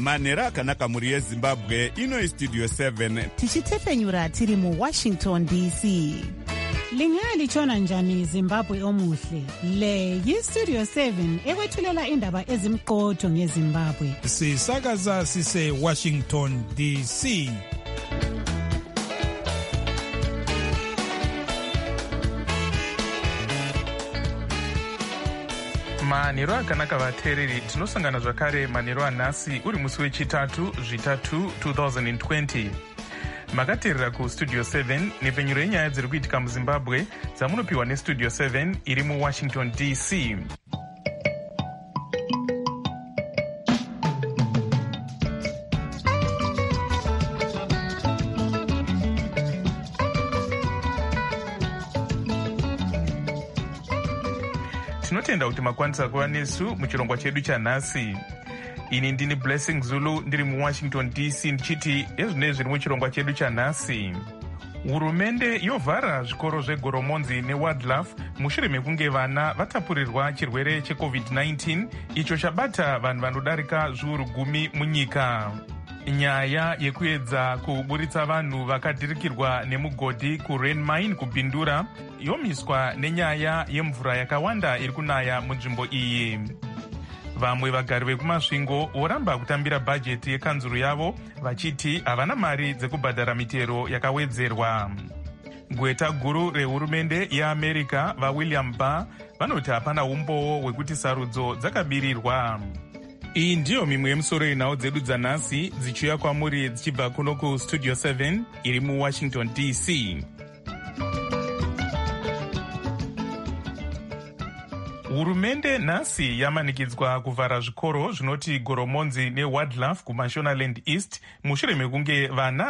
manhero akanaka mhuri yezimbabwe. Ino Studio 7 tichitefenyura tiri muWashington DC. Lingaya litshona njani Zimbabwe omuhle? Le yiStudio 7 ekwethulela indaba ezimqotho ngeZimbabwe. Sisakaza sise Washington DC. manhero akanaka vateereri, tinosangana zvakare manhero anhasi uri musi wechitatu zvitatu 2020. makateerera kustudio 7 nepfenyuro yenyaya dziri kuitika muzimbabwe dzamunopiwa nestudio 7 iri muwashington DC. tinotenda kuti makwanisa kuva nesu muchirongwa chedu chanhasi. Ini ndini Blessing Zulu ndiri muWashington DC ndichiti ezvinei zviri muchirongwa chedu chanhasi. Hurumende yovhara zvikoro zvegoromonzi newildlife mushure mekunge vana vatapurirwa chirwere cheCovid-19 icho chabata vanhu vanodarika zviuru 10 munyika. Nyaya yekuedza kuburitsa vanhu vakadhirikirwa nemugodhi kuRain Mine kubhindura yomiswa nenyaya yemvura yakawanda iri kunaya munzvimbo iyi. Vamwe vagari vekumasvingo voramba kutambira bhajeti yekanzuru yavo vachiti havana mari dzekubhadhara mitero yakawedzerwa. Gweta guru rehurumende yeAmerica vaWilliam Barr vanoti hapana umbowo hwekuti sarudzo dzakabirirwa. Iyi ndiyo mimwe yemusoro yenhau dzedu dzanhasi dzichiuya kwamuri dzichibva kuno kustudio 7 iri muWashington DC. Hurumende nhasi yamanikidzwa kuvhara zvikoro zvinoti goromonzi newildlife kuMashonaland East mushure mekunge vana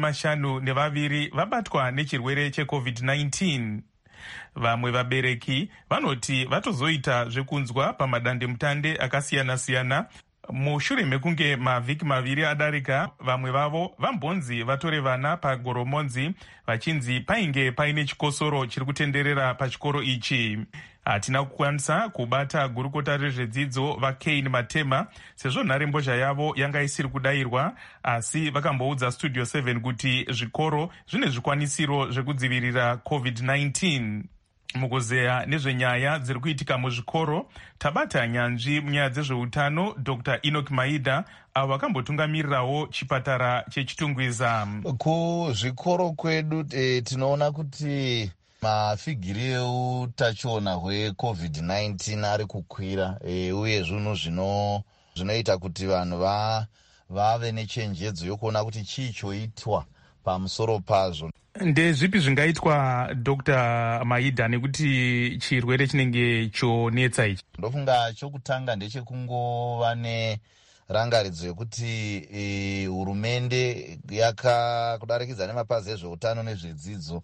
52 vabatwa nechirwere cheCovid-19. Vamwe vabereki vanoti vatozoita zvekunzwa pamadandemutande akasiyana-siyana mushure mekunge mavhiki 2 adarika vamwe vavo vambonzi vatore vana pagoromonzi vachinzi painge paine chikosoro chiri kutenderera pachikoro ichi. Hatina kukwanisa kubata gurukota rezvedzidzo vaKane Matema sezvo nharembozha yavo yanga isiri kudayirwa, asi vakamboudza Studio 7 kuti zvikoro zvine zvikwanisiro zvekudzivirira COVID-19. Mukuzeya nezvenyaya dziri kuitika muzvikoro, tabata nyanzvi munyaya dzezveutano Dr. Enoch Maida avo vakambotungamirirawo chipatara chechitungwiza. Kuzvikoro kwedu tinoona kuti mafigiri eutachiona hweCovid-19 ari kukwira, uye zvinhu zvinoita kuti vanhu vave nechenjedzo yokuona kuti chii choitwa pamusoro pazvo. Ndezvipi zvingaitwa Dr. Maida nekuti chirwere chinenge chonetsa ichi? Ndofunga chokutanga ndechekungova nerangaridzo yekuti hurumende kudarikidza nemapazi ezveutano nezvedzidzo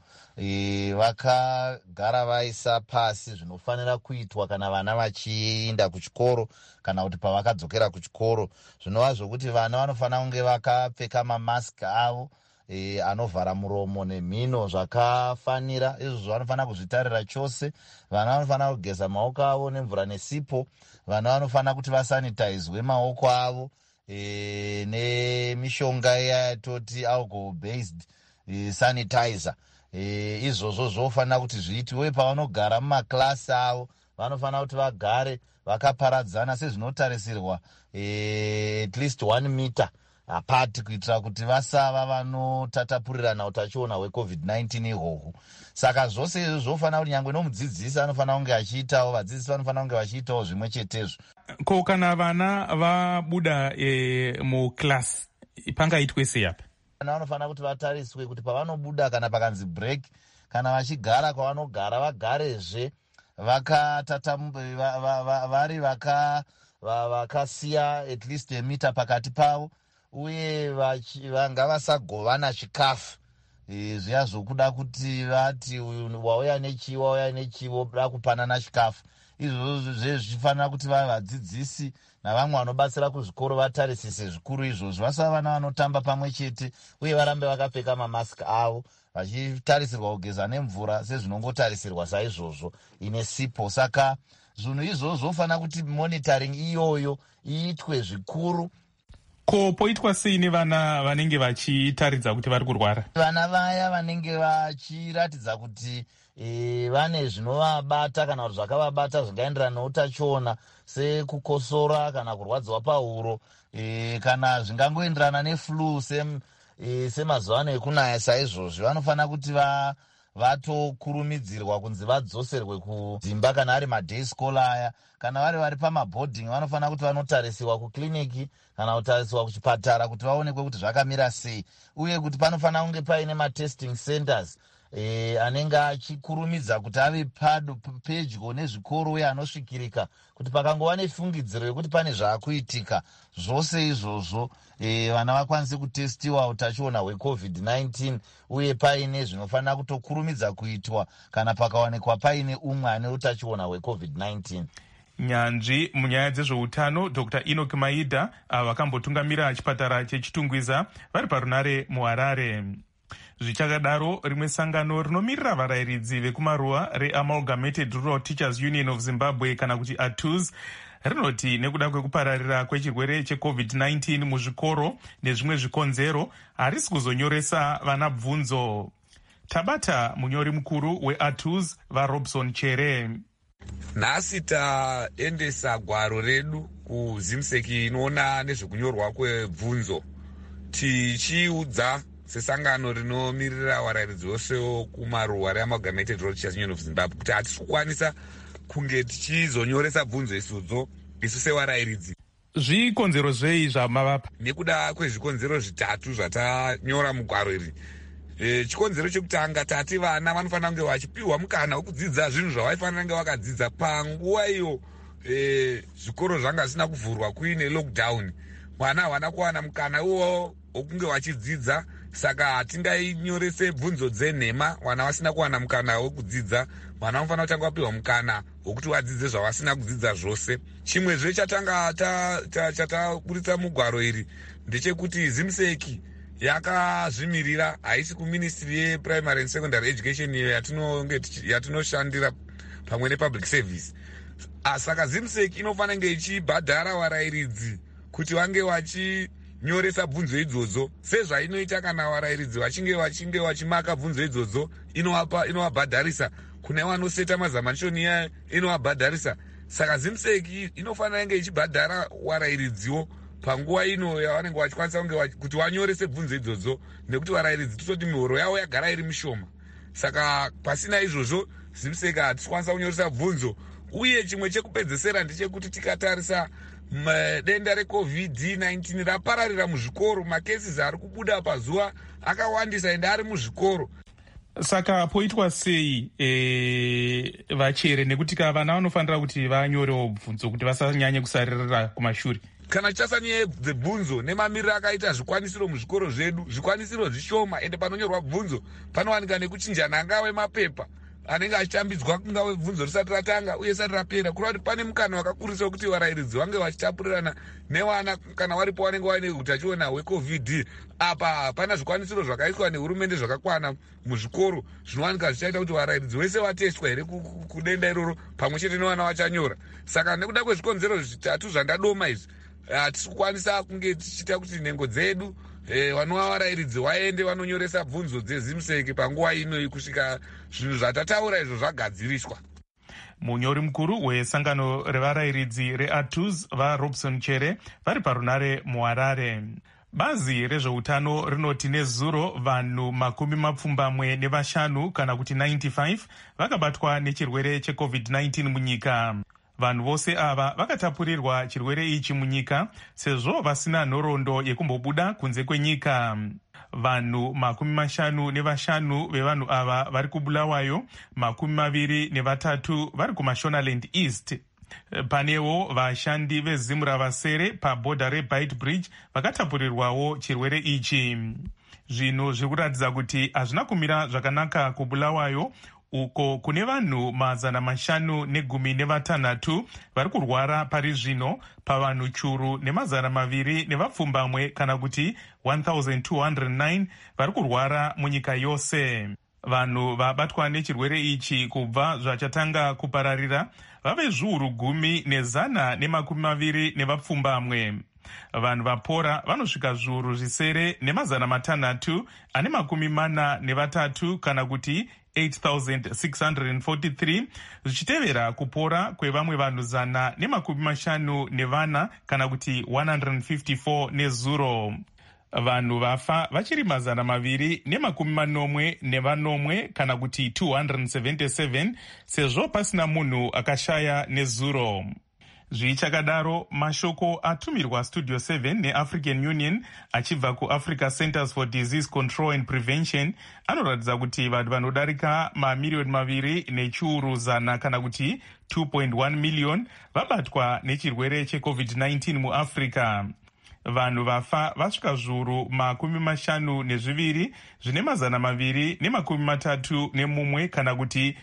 vakagara vaisa pasi zvinofanira kuitwa kana vana vachienda kuchikoro kana kuti pavakadzokera kuchikoro, zvinova zvokuti vana vanofanira kunge vakapfeka mamask avo anovhara muromo nemhino zvakafanira. Izvozvo vanofanira kuzvitarira chose. Vana vanofanira kugeza maoko avo nemvura nesipo. Vana vanofanira kuti vasanitizwe maoko avo nemishonga yatoti alcohol based sanitizer. Izvozvo zvofanira kuti zviitwe, uye pavanogara mumaklasi avo vanofanira kuti vagare vakaparadzana sezvinotarisirwa at least 1 meter apart, kuitira kuti vasava vanotatapurirana utachiona hweCovid-19 ihwohwo. Saka zvose izvi zvofanira kuti nyangwe nomudzidzisi anofanira kunge achiitawo, vadzidzisi vanofanira kunge vachiitawo zvimwe chetezvo. Ko kana vana vabuda muklasi pangaitwe sei apa? Vana vanofanira kuti vatariswe kuti pavanobuda kana pakanzi break, kana vachigara kwavanogara vagarezve vari vakasiya at least a meter pakati pavo, uye vanga vasagovana chikafu. Zviya zvokuda kuti vati wauya nechi voda kupanana chikafu. Izvozvo zvichifanira kuti vadzidzisi navamwe vanobatsira kuzvikoro vatarisise zvikuru izvozvo, vasava vana vanotamba pamwe chete, uye varambe vakapfeka mamask avo vachitarisirwa kugeza nemvura sezvinongotarisirwa saizvozvo ine sipo. Saka zvinhu izvozvo zvofanira kuti monitoring iyoyo iitwe zvikuru. Ko poitwa sei nevana vanenge vachitaridza kuti vari kurwara? Vana vaya vanenge vachiratidza kuti vane zvinovabata kana kuti zvakavabata zvingaenderana neutachiona sekukosora kana kurwadziwa pahuro kana zvingangoenderana neflu semazuva ano ekunaya saizvozvi, vanofanira kuti vatokurumidzirwa kunzi vadzoserwe kudzimba kana ari madhei scholar aya. Kana vari pamabhodhingi vanofanira kuti vanotarisiwa kukliniki kana kutarisiwa kuchipatara kuti vaonekwe kuti zvakamira sei, uye kuti panofanira kunge paine matesting centers anenge achikurumidza kuti ave pedyo nezvikoro uye anosvikirika, kuti pakangova nefungidziro yekuti pane zvaakuitika zvose izvozvo vana vakwanise kutestiwa utachiona hweCovid-19, uye paine zvinofanira kutokurumidza kuitwa kana pakawanikwa paine umwe ane utachiona hweCovid-19. Nyanzvi munyaya dzezveutano Dr. Enoch Maida vakambotungamira chipatara chechitungwiza vari parunare muHarare. Zvichakadaro, rimwe sangano rinomirira varayiridzi vekumaruwa reAmalgamated Rural Teachers Union of Zimbabwe kana kuti ATUZ rinoti nekuda kwekupararira kwechirwere cheCovid-19 muzvikoro nezvimwe zvikonzero harisi kuzonyoresa vana bvunzo. Tabata munyori mukuru weATUZ vaRobson Chere. Nhasi taendesa gwaro redu kuzimseki inoona nezvekunyorwa kwebvunzo, tichiudza sesangano rinomirira varayiridzi vose kumaruwa reAmalgamated Rural Teachers Union of Zimbabwe kuti hatisi kukwanisa kunge tichizonyoresa bvunzo isudzo isu sevarayiridzi. Zvikonzero zvei zvamavapa? Nekuda kwezvikonzero zvitatu zvatanyora mugwaro iri. Chikonzero chekutanga, tati vana vanofanira kunge vachipiwa mukana wekudzidza zvinhu zvavaifanira kunge vakadzidza panguva iyo zvikoro zvanga zvisina kuvhurwa kuine lockdown. Vana havana kuwana mukana iwo wokunge vachidzidza, saka hatingainyorese bvunzo dzenhema vana vasina kuwana mukana wekudzidza. Vana vanofanira kutanga vapiwa mukana wokuti vadzidze zvavasina kudzidza zvose. Chimwezve chataburitsa mugwaro iri ndechekuti zimseki yakazvimirira, haisi kuministry yePrimary and Secondary Education iyo yatinoshandira pamwe nepublic service. Saka zimseki inofanira kunge ichibhadhara varayiridzi kuti vange vachinyoresa bvunzo idzodzo sezvainoita kana varayiridzi vachinge vachimaka bvunzo idzodzo, inovabhadharisa. Kune vanoseta mazamanishoni iya inovabhadharisa. Saka zimseki inofanira kunge ichibhadhara varayiridziwo panguva ino yavanenge vachikwanisa kuti vanyorese bvunzo idzodzo, nekuti varayiridzi tototi mihoro yavo yagara iri mishoma. Saka pasina izvozvo zimseki hatikwanisa kunyoresa bvunzo. Uye chimwe chekupedzesera ndechekuti tikatarisa denda reCovid-19 rapararira muzvikoro, makesisi ari kubuda pazuva akawandisa ende ari muzvikoro. Saka poitwa sei Vachere, nekuti vana vanofanira kuti vanyorewo bvunzo kuti vasanyanye kusarira kumashure? Kana tichasanyaya dzebvunzo nemamiriro akaita zvikwanisiro muzvikoro zvedu, zvikwanisiro zvishoma, ende panonyorwa bvunzo panowanika nekuchinjana angave mapepa anenge achitambidzwa kungave bvunzo risati ratanga uye risati rapera, kureva kuti pane mukana wakakurisa wekuti varayiridzi vange vachitapurirana nevana kana varipo vanenge vaine utachiona hweCovid. Apa pana zvikwanisiro zvakaiswa nehurumende zvakakwana muzvikoro zvinowanika zvichaita kuti varayiridzi vese vatestwa here kudenda iroro pamwe chete nevana vachanyora. Saka nekuda kwezvikonzero zvitatu zvandadoma izvi, hatisi kukwanisa kunge tichiita kuti nhengo dzedu vanova varayiridzi vaende vanonyoresa bvunzo dzezimseki panguva ino kusvika zvinhu zvatataura izvo zvagadziriswa. Munyori mukuru wesangano revarayiridzi reATUZ vaRobson Chere vari parunare muHarare. Bazi rezveutano rinoti nezuro vanhu 75 kana kuti 95 vakabatwa nechirwere cheCovid-19 munyika. Vanhu vose ava vakatapurirwa chirwere ichi munyika sezvo vasina nhoroondo yekumbobuda kunze kwenyika. Vanhu 55 vevanhu ava vari kuBulawayo, 23 vari kuMashonaland East. Panewo vashandi vezimu ravasere pabhodha reBeitbridge vakatapurirwawo chirwere ichi. Zvino zviri kuratidza kuti hazvina kumira zvakanaka kuBulawayo, uko kune vanhu 516 vari kurwara pari zvino pavanhu churu ne200 kana kuti 1209 vari kurwara munyika yose. Vanhu vabatwa nechirwere ichi kubva zvachatanga kupararira vave zviuru 10,120. Vanhu vapora vanosvika zviuru zvisere nemazana matanhatu ane makumi mana nevatatu kana kuti 8,643 zvichitevera kupora kwevamwe vanhu zana nemakumi mashanu nevana kana kuti 154 nezuro. Vanhu vafa vachiri mazana maviri nemakumi manomwe nevanomwe kana kuti 277 sezvo pasina munhu akashaya nezuro. Zvichakadaro, mashoko atumirwa Studio 7 neAfrican Union achibva kuAfrica Centers for Disease Control and Prevention anoratidza kuti vanhu vanodarika mamiliyoni maviri nechiuru zana kana kuti 2.1 miliyoni vabatwa nechirwere cheCovid-19 muAfrica. Vanhu vafa vasvika zviuru makumi mashanu nezviviri zvine mazana maviri nemakumi matatu nemumwe kana kuti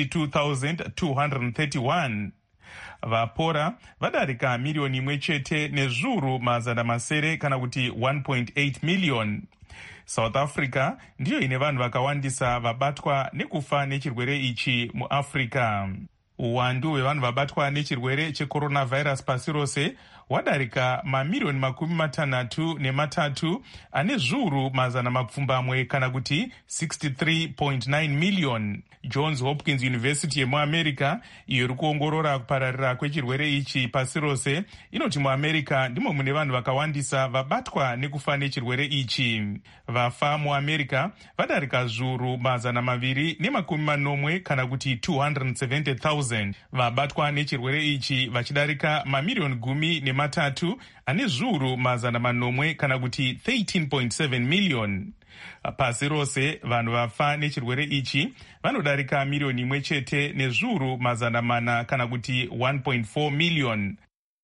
52,231. Vapora vadarika miliyoni imwe chete nezviuru mazana masere kana kuti 1.8 miliyoni. South Africa ndiyo ine vanhu vakawandisa vabatwa nekufa nechirwere ichi muAfrica. Uwandu hwevanhu vabatwa nechirwere checoronavirus pasi rose wadarika mamiliyoni makumi matanhatu nematatu ane zviuru mazana mapfumbamwe kana kuti 63.9 miliyoni. Johns Hopkins University yemuamerica iyo iri kuongorora kupararira kwechirwere ichi pasi rose inoti muamerica ndimo mune vanhu vakawandisa vabatwa nekufa nechirwere ichi. Vafa muamerica vadarika zviuru mazana maviri nemakumi manomwe kana kuti 270,000. Vabatwa nechirwere ichi vachidarika mamiliyoni gumi nematatu ane zviuru mazana manomwe kana kuti 13.7 miliyoni. Pasi rose vanhu vafa nechirwere ichi vanodarika miliyoni imwe chete nezviuru mazana mana kana kuti 1.4 miliyoni.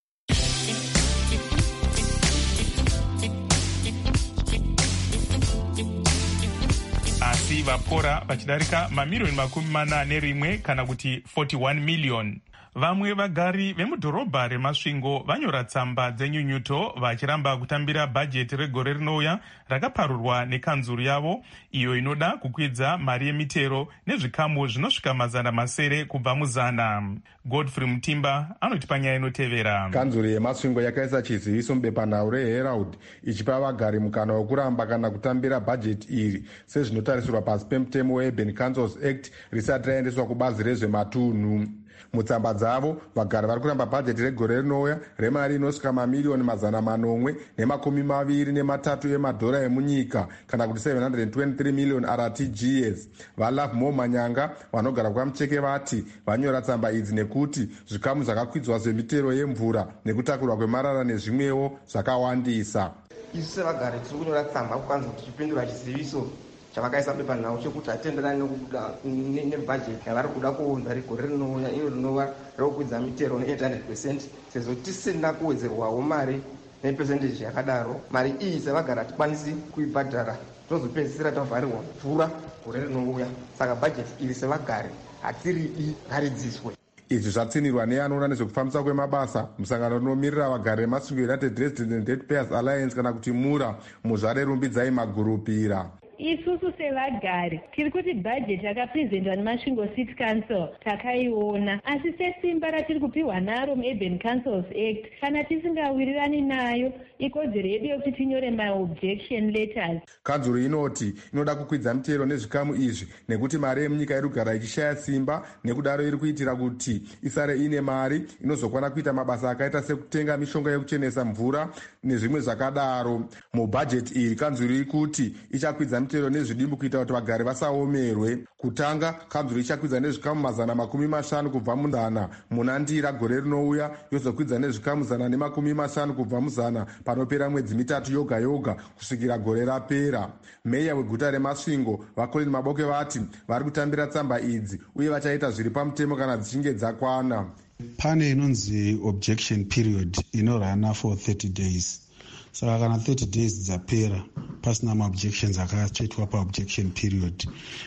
Asi vapora vachidarika mamiliyoni makumi mana nerimwe kana kuti 41 miliyoni. Vamwe vagari vemudhorobha remasvingo vanyora tsamba dzenyunyuto vachiramba kutambira bhajeti regore rinouya rakaparurwa nekanzuru yavo iyo inoda kukwidza mari yemitero nezvikamu zvinosvika mazana masere kubva muzana. Godfrey Mutimba anoti panyaya inotevera. Kanzuru yemasvingo yakaisa chiziviso mubepanhau reHerald ichipa vagari mukana wekuramba kana kutambira bhajeti iri sezvinotarisirwa pasi pemutemo weUrban Councils Act risati raendeswa kubazi rezvematunhu. Mutsamba dzavo vagari vari kuramba bhajeti regore rinouya remari inosvika mamiliyoni mazana manomwe nemakumi maviri nematatu emadhora emunyika kana kuti 723 miliyoni RTGS. Valove Mo Manyanga vanogara kwaMucheke vati vanyora tsamba idzi nekuti zvikamu zvakakwidzwa zvemitero yemvura nekutakurwa kwemarara nezvimwewo zvakawandisa. Isu sevagari tiri kunyora tsamba kukanzwa tichipindura chiziviso chavakaisa bepanhau chekuti hatenderani nebhajeti yavari kuda kuunza regore rinouya iro rinova rekukwidza mitero ne800% sezvo tisina kuwedzerwawo mari nepesendeji yakadaro. Mari iyi sevagari hatikwanisi kuibhadhara tozopedzisira tavharirwa mvura gore rinouya. Saka bhajeti iri sevagari hatiridi ngaridziswe. Izvi zvatsinirwa neanoona nezvekufambisa kwemabasa musangano rinomirira vagari vemasvingo United Resident and Ratepayers Alliance kana kuti MURA muzvare Rumbidzai Magurupira. Isusu sevagari tiri kuti bhajeti yakaprezentwa nemasvingo City Council takaiona, asi sesimba ratiri kupiwa naro muUrban Councils Act kana tisingawirirani nayo ikodzero yedu yokuti tinyore maobjection letters. Kanzuru inoti inoda kukwidza mitero nezvikamu izvi nekuti mari yemunyika iri kugara ichishaya simba, nekudaro iri kuitira kuti isare ine mari inozokwana kuita mabasa akaita sekutenga mishonga yekuchenesa mvura nezvimwe zvakadaro. Mubhajeti iri kanzuru iri kuti ichakwidza mitero nezvidimbu kuita kuti vagari vasaomerwe. Kutanga, kanzuru ichakwidza nezvikamu mazana makumi mashanu kubva muzana muna Ndira gore rinouya, yozokwidza nezvikamu zana nemakumi mashanu kubva muzana panopera mwedzi mitatu yoga yoga kusvikira gore rapera. Meya weguta remasvingo vaColin Maboke vati vari kutambira tsamba idzi uye vachaita zviri pamutemo kana dzichinge dzakwana. Pane inonzi objection period inorana for 30 days. Saka kana 30 days dzapera pasina maobjections akatsvetwa paobjection period,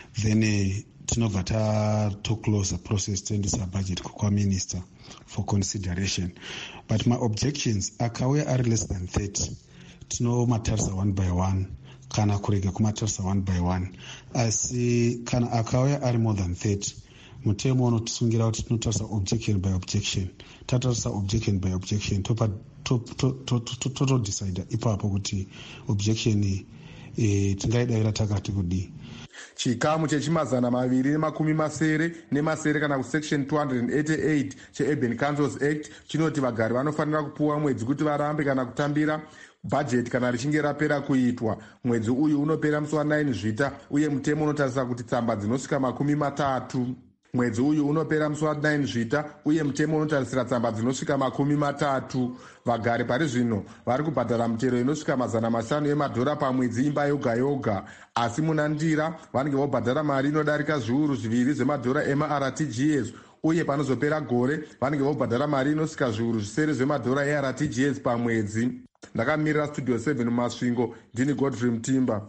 then tinobva toclose process toendesa budget kwaminister for consideration. But maobjections akauya ari less than 30 tinomatarisa one by one kana kurega kumatarisa one by one. Asi kana akauya ari more than 30 mutemo unotisungira kuti tinotarisa objection by objection. Tatarisa objection by objection totodecida ipapo kuti objection tingaidavira takati kudii. chikamu chechimazana maviri nemakumi masere kana kusection 288 cheurban councils act chinoti vagari vanofanira kupuwa mwedzi kuti varambe kana kutambira bhajeti kana richinge rapera kuitwa. Mwedzi uyu unopera musi wa9 Zvita uye mutemo unotarisa kuti tsamba dzinosvika 30. Mwedzi uyu unopera musi wa9 Zvita uye mutemo unotarisira tsamba dzinosvika 30. Vagari pari zvino vari kubhadhara mutero inosvika $500 emadhora pamwedzi imba yoga yoga, asi muna ndira vanenge vobhadhara mari inodarika zviuru 2 zvemadhora emaRTGS, uye panozopera gore vanenge vobhadhara mari inosvika zviuru 7 zvemadhora eRTGS pamwedzi. Ndakamirira Studio 7 mumasvingo, ndini Godfrey Mutimba.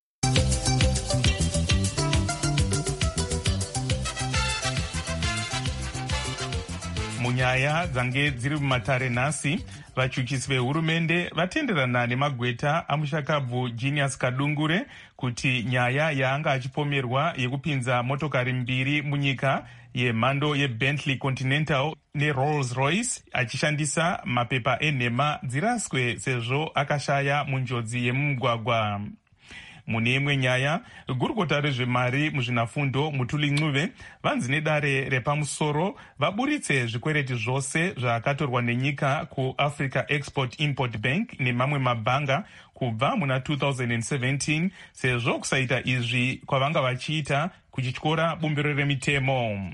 Munyaya dzange dziri mumatare nhasi, vachuchisi vehurumende vatenderana nemagweta amushakabvu Genius Kadungure kuti nyaya yaanga achipomerwa yekupinza motokari 2 munyika yemhando yeBentley Continental neRolls Royce achishandisa mapepa enhema dziraswe sezvo akashaya munjodzi yemumugwagwa. Mune imwe nyaya, gurukota rezvemari muzvinafundo Mutuli Ncube vanzi nedare repamusoro vaburitse zvikwereti zvose zvakatorwa nenyika kuAfrica Export-Import Bank nemamwe mabhanga kubva muna 2017 sezvo kusaita izvi kwavanga vachiita kuchityora bumbiro remitemo.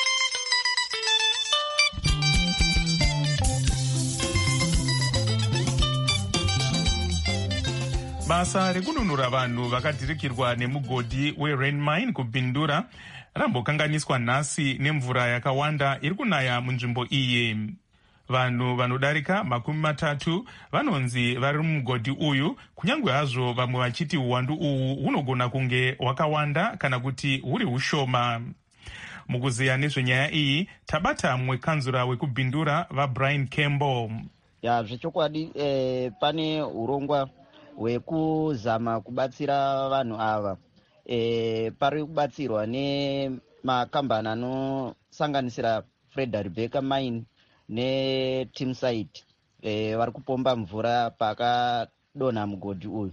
Basa rekununura vanhu vakadirikirwa nemugodhi weRain Mine kubhindura rambokanganiswa nhasi nemvura yakawanda iri kunaya munzvimbo iyi. Vanhu vanodarika 30 vanonzi vari mumugodhi uyu, kunyange hazvo vamwe vachiti uwandu uhu hunogona kunge hwakawanda kana kuti huri hushoma. Mukuziya nezvenyaya iyi tabata mumwe kanzura wekubhindura vaBrian Campbell. Zvechokwadi pane urongwa hwekuzama kubatsira vanhu ava. Pari kubatsirwa nemakambani anosanganisira Frederick Baker Mine neTeamsite vari kupomba mvura pakadonha mugodhi uyu.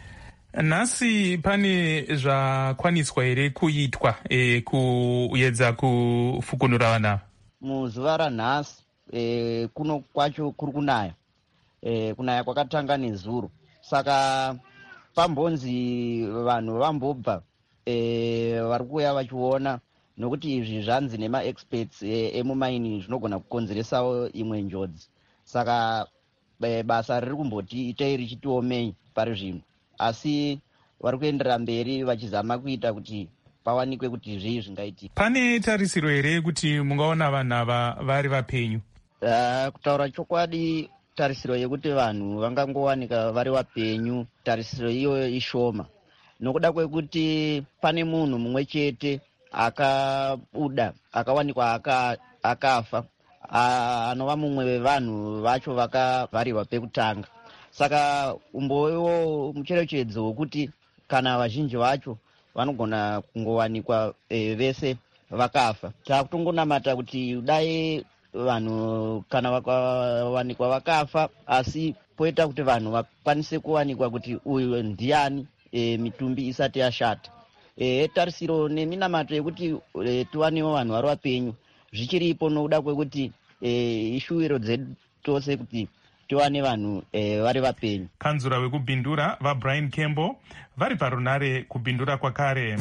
Nhasi pane zvakwaniswa here kuitwa kuedza kufukunura vanhu? Muzuva ranhasi kuno kwacho kuri kunaya. Kunaya kwakatanga nezuro. Saka pambonzi vanhu vambobva vari kuuya vachiona, nokuti izvi zvanzi nemaexperts emumaini zvinogona kukonzeresawo imwe njodzi. Saka basa riri kumboti itai richitiomei pari zvino, asi vari kuenderera mberi vachizama kuita kuti pawanikwe kuti zvii zvingaitika. Pane tarisiro here kuti mungaona vanhu ava vari vapenyu? Kutaura chokwadi, tarisiro yekuti vanhu vangangowanika vari vapenyu, tarisiro iyo ishoma, nokuda kwekuti pane munhu mumwe chete akabuda akawanikwa akafa, anova mumwe wevanhu vacho vakavharirwa pekutanga. Saka umbowo mucherechedzo wekuti kana vazhinji vacho vanogona kungowanikwa vese vakafa. Takutongonamata kuti dai vanhu kana vakawanikwa vakafa, asi poita kuti vanhu vakwanise kuwanikwa kuti uyu ndiani mitumbi isati yashata. Tarisiro neminamato yekuti tiwanewo vanhu vari vapenyu zvichiripo, nokuda kwekuti ishuwiro dzedu tose kuti tiwane vanhu vari vapenyu. Kanzura wekubhindura vaBrian Campbell vari parunare kubhindura kwakare.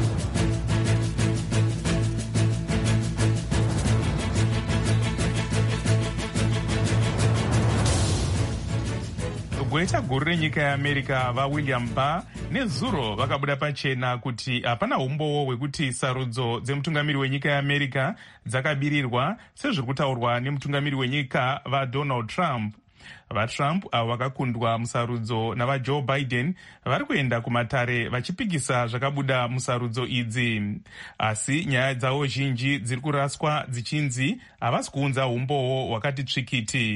Gweta guru renyika yeAmerica vaWilliam Barr nezuro vakabuda pachena kuti hapana umbowo hwekuti sarudzo dzemutungamiri wenyika yeAmerica dzakabirirwa sezviri kutaurwa nemutungamiri wenyika vaDonald Trump. VaTrump avo vakakundwa musarudzo navaJoe Biden vari kuenda kumatare vachipikisa zvakabuda musarudzo idzi, asi nyaya dzavo zhinji dziri kuraswa dzichinzi havasi kuunza umbowo hwakati tsvikiti.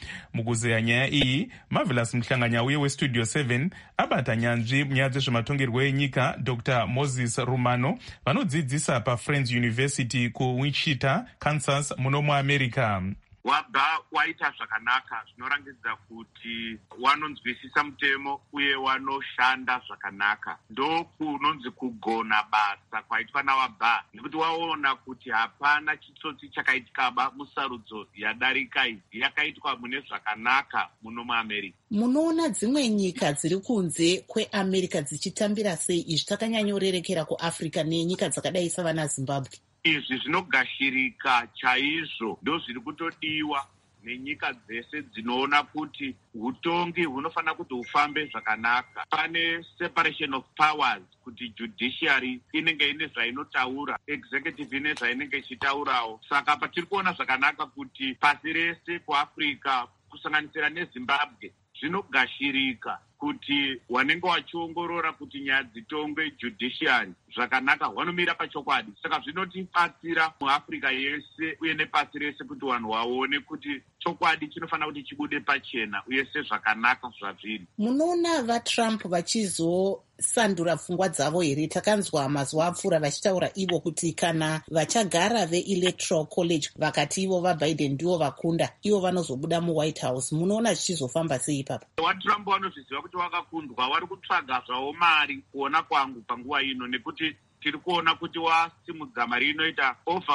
mukuzeya nyaya iyi Marvelous Mhlanganya uye westudio 7 abata nyanzvi munyaya dzezvematongerwo enyika Dr. Moses Rumano vanodzidzisa paFriends University kuWichita, Kansas muno muAmerica. Wabva waita zvakanaka zvinorangidza kuti wanonzwisisa mutemo uye wanoshanda zvakanaka. Ndokunonzi kugona basa kwaitwa nawabva, nekuti waona kuti hapana chitsotsi chakaitikaba musarudzo yadarika iyi yakaitwa mune zvakanaka muno muAmerica. Munoona dzimwe nyika dziri kunze kweAmerica dzichitambira sei izvi takanyanyorerekera kuAfrica nenyika dzakadai savana Zimbabwe? Izvi zvinogashirika chaizvo, ndo zviri kutodiwa nenyika dzese dzinoona kuti utongi hunofanira kuti hufambe zvakanaka. Pane separation of powers, kuti judiciary inenge ine zvainotaura, executive ine zvainenge ichitaurawo. Saka patiri kuona zvakanaka kuti pasi rese kuAfrica kusanganisira neZimbabwe zvinogashirika kuti wanenge wachiongorora kuti nyaya dzitongwe judiciary zvakanaka wanomira pachokwadi. Saka zvinotibatsira muAfrica yese uye nepasi rese kuti vanhu vaone kuti chokwadi chinofanira kuti chibude pachena uye sezvakanaka zvazviri. Munoona vaTrump vachizosandura pfungwa dzavo here? Takanzwa mazuva apfuura vachitaura ivo kuti kana vachagara veElectoral College vakati ivo vaBiden ndivo vakunda, ivo vanozobuda muWhite House. Munoona zvichizofamba sei ipapo? VaTrump vanozviziva kuti vakakundwa, vari kutsvaga zvavo mari kuona kwangu panguva ino, nekuti tiri kuona kuti wasimudza mari inoita over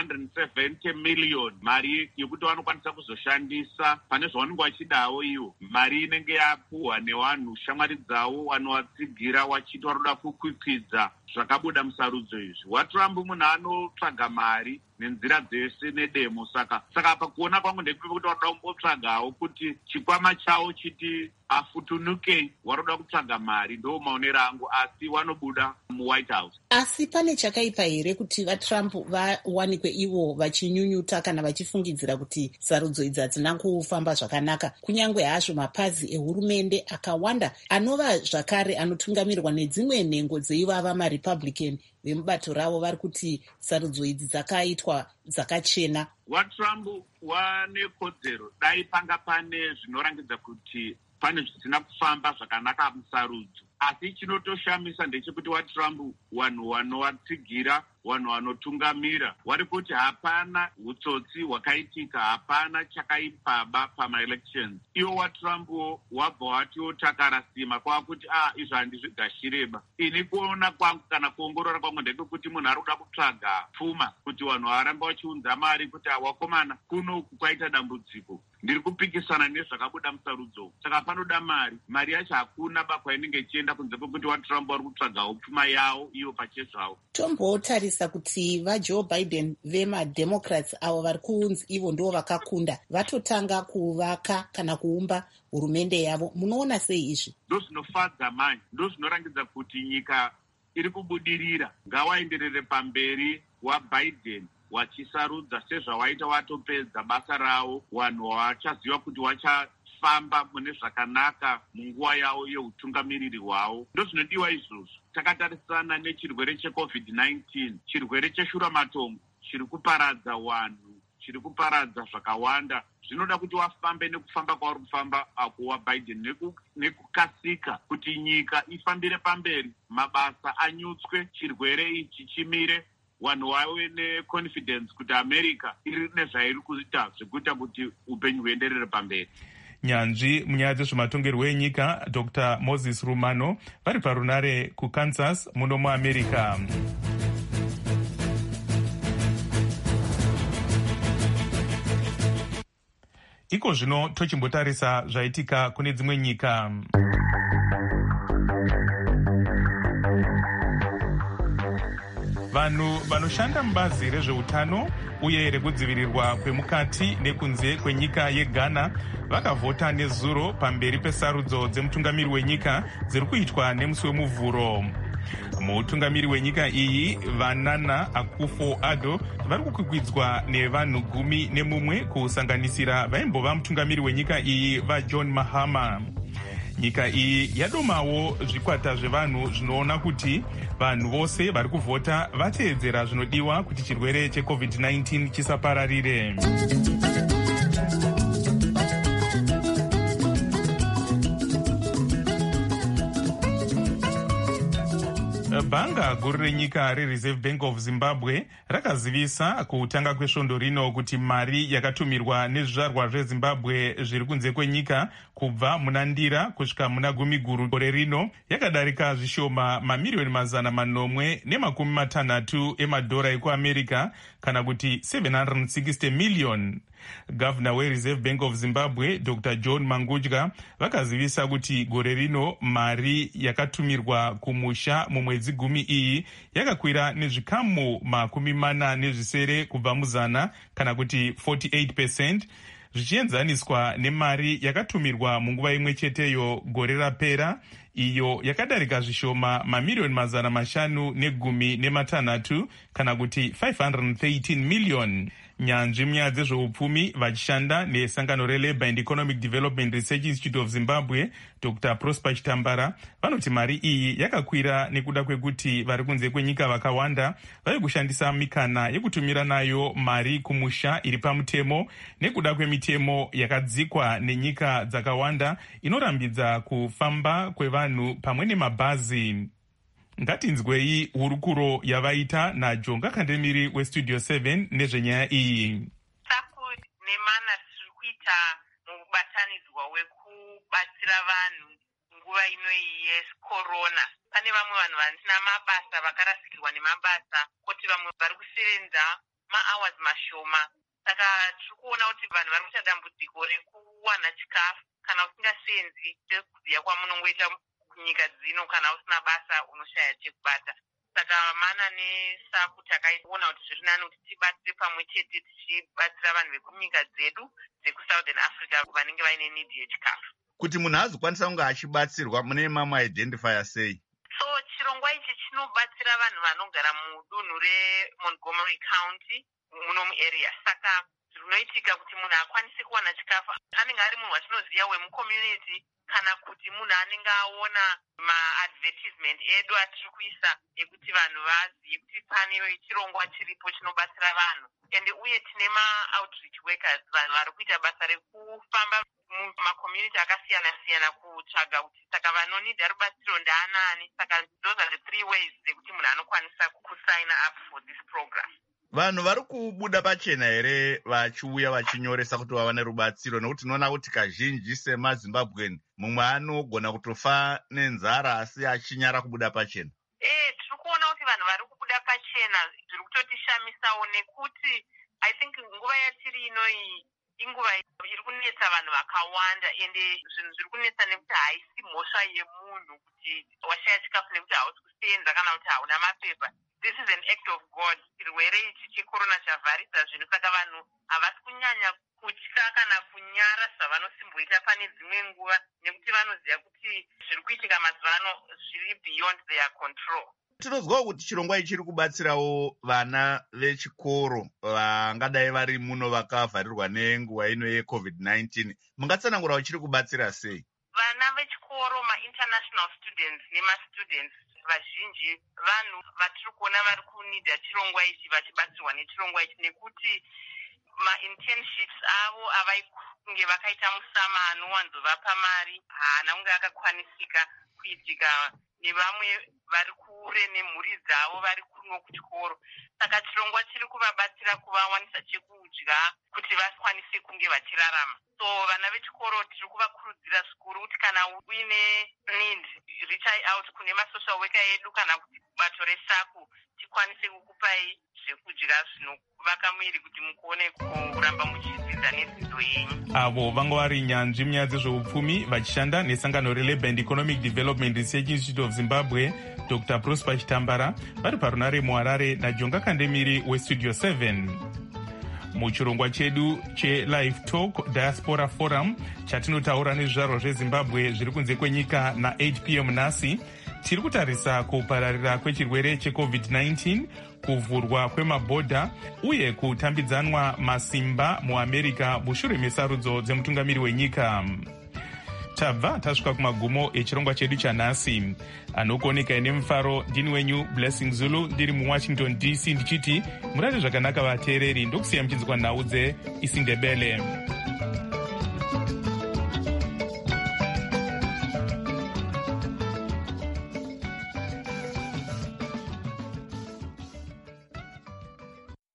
170 million, mari yekuti vanokwanisa kuzoshandisa pane zvavanenge vachidawo ivo. Mari inenge yapuhwa nevanhu shamwari dzavo vanovatsigira vachiti varoda kukwikwidza zvakabuda musarudzo izvi. WaTrump munhu anotsvaga mari nenzira dzese nedemo. Saka pakuona kwangu ndekuti varoda kumbotsvagawo kuti chikwama chavo chiti afutunuke, varoda kutsvaga mari. Ndo maonero angu, asi vanobuda muWhite House. Asi pane chakaipa here kuti vaTrump vawanikwe ivo vachinyunyuta kana vachifungidzira kuti sarudzo idzi hadzina kufamba zvakanaka, kunyange hazvo mapazi ehurumende akawanda anova zvakare anotungamirwa nedzimwe nhengo dzeivava maRepublican vemubato ravo vari kuti sarudzo idzi dzakaitwa dzakachena? WaTrump wane kodzero, dai panga pane zvinorangidza kuti pane zvisina kufamba zvakanaka musarudzo. Asi chinotoshamisa ndechekuti WaTrump vanhu vanovatsigira, vanhu vanotungamira vari kuti hapana hutsotsi hwakaitika, hapana chakaipaba pamaelections. Iwo WaTrump wabva watiwo takarasima kwava kuti izvo handizvigashireba. Ini kuona kwangu kana kuongorora kwangu ndekekuti munhu ari kuda kutsvaga pfuma kuti vanhu varamba vachiunza mari kuti wakomana kunoku kwaita dambudziko, ndiri kupikisana nezvakabuda musarudzo. Saka panoda mari yacho hakuna bakwainenge ichienda kunze kwekuti WaTrump vari kutsvagawo pfuma yavo ivo pachezvavo. Tombotarisa kuti vaJoe Biden vemademocrats avo vari kunzi ivo ndo vakakunda vatotanga kuvaka kana kuumba hurumende yavo. Munoona sei izvi? Ndo zvinofadza manje, ndo zvinorangidza kuti nyika iri kubudirira. Ngavaenderere pamberi waBiden wachisarudza sezvawaita watopedza basa ravo, vanhu vachaziva kuti vachafamba mune zvakanaka munguva yavo yeutungamiriri hwavo. Ndo zvinodiwa izvozvo. Takatarisana nechirwere cheCovid-19, chirwere cheshuramatongo chiri kuparadza vanhu, chiri kuparadza zvakawanda. Zvinoda kuti wafambe nekufamba kwavari kufamba waBiden nekukasika kuti nyika ifambire pamberi, mabasa anyutswe, chirwere ichi chimire, vanhu vave neconfidence kuti America iri nezvairi kuita zvekuita kuti upenyu huenderere pamberi. Nyanzvi munyaya dzezvematongerwo enyika Dr. Moses Rumano vari parunare kuKansas muno muAmerica. Iko zvino tochimbotarisa zvaitika kune dzimwe nyika. Vanhu vanoshanda mubazi rezveutano uye rekudzivirirwa kwemukati nekunze kwenyika yeGhana vakavhota nezuro pamberi pesarudzo dzemutungamiri wenyika dziri kuitwa nemusi wemuvhuro. Mutungamiri wenyika iyi vaNana Akufo-Addo vari kukwikwidzwa nevanhu 11 kusanganisira vaimbova mutungamiri wenyika iyi vaJohn Mahama. Nyika iyi yadomawo zvikwata zvevanhu zvinoona kuti vanhu vose vari kuvhota vateedzera zvinodiwa kuti chirwere cheCovid-19 chisapararire. bhanga guru renyika rereserve bank of zimbabwe rakazivisa kutanga kwesvondo rino kuti mari yakatumirwa nezvizvarwa zvezimbabwe zviri kunze kwenyika kubva muna ndira kusvika muna gumi guru gore rino yakadarika zvishoma mamiriyoni 960 emadhora ekuamerica, kana kuti 760 million. Gavana wereserve bank of zimbabwe Dr John Mangudya vakazivisa kuti gore rino mari yakatumirwa kumusha mumwedzi gumi iyi yakakwira nezvikamu 40 kubva muzana, kana kuti 48%, zvichienzaniswa nemari yakatumirwa munguva imwe cheteyo gore rapera, iyo yakadarika zvishoma mamiriyoni 516, kana kuti 513 million. Nyanzvi munyaya dzezveupfumi vachishanda nesangano reLabour and Economic Development Research Institute of Zimbabwe, Dr Prosper Chitambara, vanoti mari iyi yakakwira nekuda kwekuti vari kunze kwenyika vakawanda vari kushandisa mikana yekutumira nayo mari kumusha iri pamutemo, nekuda kwemitemo yakadzikwa nenyika dzakawanda inorambidza kufamba kwevanhu pamwe nemabhazi. Ngatinzwei hurukuro yavaita naJonga Kandemiri weStudio 7 nezvenyaya iyi. Saku nemana tiri kuita mubatanidzwa wekubatsira vanhu nguva inoyi yekorona. Pane vamwe vanhu vasina mabasa vakarasikirwa nemabasa, kuti vamwe vari kusevenza ma-hours mashoma. Saka tiri kuona kuti vanhu vari kuita dambudziko rekuwana chikafu. Kana usingasevenzi sekuziya kwamunongoita nyika dzino, kana usina basa unoshaya chekubata. Saka mana nesaku takaona kuti zviri nani kuti tibatsire pamwe chete tichibatsira vanhu vekunyika dzedu dzekusouthern Africa vanenge vaine nidhi yechikafu. Kuti munhu azokwanisa kunge achibatsirwa mune mama-identifier sei? So chirongwa ichi chinobatsira vanhu vanogara mudunhu reMontgomery County muno muarea. Saka zvinoitika kuti munhu akwanise kuwana chikafu anenge ari munhu watinoziva wemucommunity, kana kuti munhu anenge aona ma-advertisement edu atiri kuisa ekuti vanhu vazive kuti pane chirongwa chiripo chinobatsira vanhu. Ende uye tine ma-outreach workers, vanhu vari kuita basa rekufamba mumacommunity akasiyana-siyana kutsvaga kuti saka vanonidha rubatsiro ndaanani. Saka those are the 3 ways dzekuti munhu anokwanisa kusign up for this program. Vanhu vari kubuda pachena here vachiuya vachinyoresa kuti vawane rubatsiro? Nekuti tinoona kuti kazhinji semaZimbabweni mumwe anogona kutofa nenzara asi achinyara kubuda pachena. Tiri kuona kuti vanhu vari kubuda pachena zviri kutotishamisawo, nekuti I think nguva yatiri inoyi inguva iri kunetsa vanhu vakawanda, ende zvinhu zviri kunetsa nekuti haisi mhosva yemunhu kuti washaya chikafu nekuti hausi kusenza kana kuti hauna mapepa. This is an act of God. Chirwere ichi chekorona chavharisa zvinhu, saka vanhu havasi kunyanya kutya kana kunyara zvavanosimboita pane dzimwe nguva, nekuti vanoziva kuti zviri kuitika mazuva ano zviri beyond their control. Tinozwawo kuti chirongwa ichi chiri kubatsirawo vana vechikoro vangadai vari muno vakavharirwa nenguva ino yeCovid-19. Mungatsanangura chiri kubatsira sei? Vana vechikoro, ma-international students nema-students vazhinji vanhu vatiri kuona vari kunidha chirongwa ichi vachibatsirwa nechirongwa ichi, nekuti ma-internships avo avaikunge vakaita musama anowanzovapa mari haana kunge akakwanisika kuitika nevamwe vari kure nemhuri dzavo vari kuno kuchikoro. Saka chirongwa chiri kuvabatsira kuvawanisa chekudya kuti vakwanise kunge vachirarama. So vana vechikoro tiri kuvakurudzira zvikuru kuti kana uine need reach out kune masocial worker edu kana kuti bato resaku tikwanise kukupai zvekudya zvinovaka mwiri kuti mukone kuramba muchidzidza nedzidzo yenyu. Avo vanga vari nyanzvi munyaya dzezveupfumi vachishanda nesangano reLabour and Economic Development Research Institute of Zimbabwe, Dr Prosper Chitambara, vari parunare muHarare naJonga Kandemiri weStudio 7. Muchirongwa chedu cheLive Talk Diaspora Forum chatinotaura nezvizvarwa zveZimbabwe zviri kunze kwenyika na8 p.m. nhasi, tiri kutarisa kupararira kwechirwere cheCovid-19, kuvhurwa kwemabhodha uye kutambidzanwa masimba muAmerica mushure mesarudzo dzemutungamiri wenyika. Tabva tasvika kumagumo echirongwa chedu chanhasi. Anokuoneka ine mufaro ndini wenyu Blessing Zulu ndiri muWashington DC ndichiti murare zvakanaka vateereri, ndokusiya muchinzwa nhau dzeIsindebele.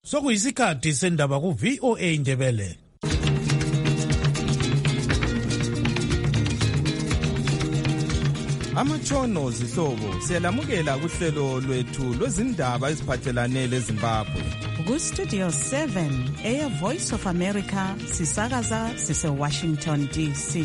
Sokuyisikhathi sendaba ku VOA Ndebele. Amatshono zihlobo siyalamukela kuhlelo lwethu lwezindaba eziphathelane leZimbabwe. Ku Studio 7 Air Voice of America sisakaza sise Washington DC.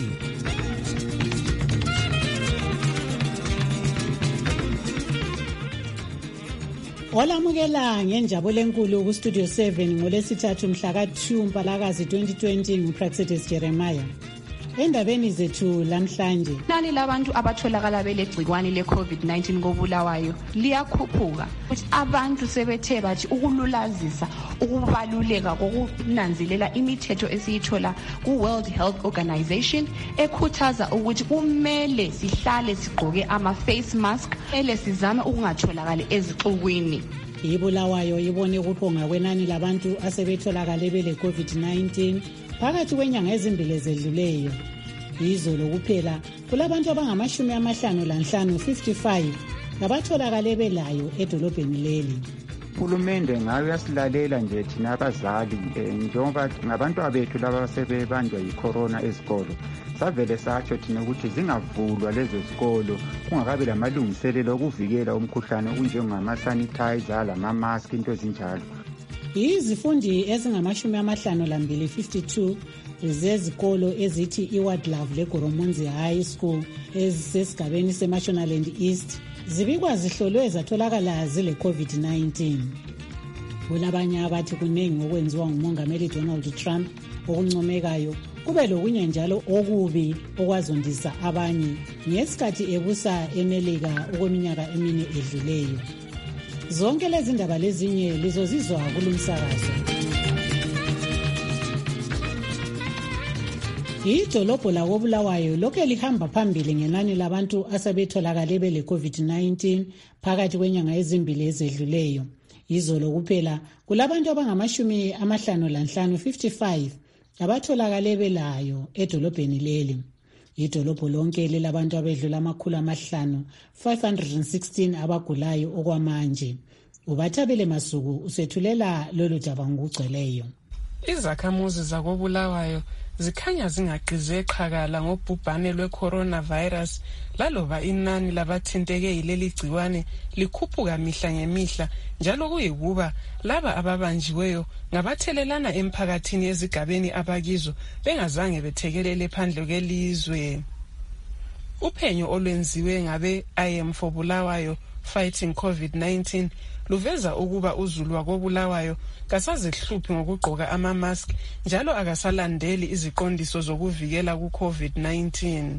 Olamukela ngenjabulo enkulu ku Studio 7 ngolesithathu mhla ka2 Mpalakazi 2020 nguPraxedis Jeremiah. Endabeni zethu lamhlanje, nani labantu abatholakala belegcikwane le-COVID-19 koBulawayo liyakhuphuka. Ukuthi abantu sebethe bathi ukululazisa ukubaluleka kokunanzelela imithetho esiyithola ku-World Health Organization ekhuthaza ukuthi kumele sihlale sigqoke ama-face mask, ele sizame ukungatholakali ezixukwini. iBulawayo ibone ukuphunga kwenani labantu asebetholakale bele-COVID-19 phakathi kwenyanga ezimbili ezedluleyo. Izolo kuphela kulabantu abangama-55 55 abatholakale belayo edolobheni leli. Uhulumende ngayo yasilalela nje thina abazali njengoba ngabantu abethu laba sebebanjwa yicorona ezikolo. Savele satsho thina ukuthi zingavulwa lezo zikolo kungakabi lamalungiselelo okuvikela umkhuhlane okunjengama-sanitizer lama-mask into ezinjalo. Izifundi ezingama-52 52 zezikolo ezithi iWard Love leGoromonzi High School ezisesigabeni seMashonaland East zibikwa zihlolwe zatholakala zile COVID-19. Kulabanye abathi kuningi okwenziwa nguMongameli Donald Trump okuncomekayo, kube lokunye njalo okubi okwazondisa abanye ngesikhathi ebusa eMelika okweminyaka emine edluleyo. Zonke lezi ndaba lezinye lizozizwa kulumsakazo. Idolobho lakoBulawayo lokho lihamba phambili ngenani labantu asebetholakale bele COVID-19 phakathi kwenyanga ezimbili ezedluleyo. Izolo kuphela kulabantu abangama-55 55 abatholakale belayo edolobheni leli. Idolobho lonke lilabantu abedlula 516 abagulayo okwamanje. Ubathabele Masuku usethulela lolu daba ngokugcweleyo. Izakhamuzi zakoBulawayo zikhanya zingaqize eqhakala ngobhubhane lwe-coronavirus laloba inani labathinteke yileli gciwane likhuphuka mihla ngemihla, njalo kuyikuba laba ababanjiweyo ngabathelelana emphakathini ezigabeni abakizo bengazange bethekelele phandle kwelizwe. Uphenyo olwenziwe ngabe IM for Bulawayo Fighting COVID-19 luveza ukuba uzulu wakoBulawayo kasazihluphi ngokugqoka ama-mask njalo akasalandeli iziqondiso zokuvikela ku-COVID-19.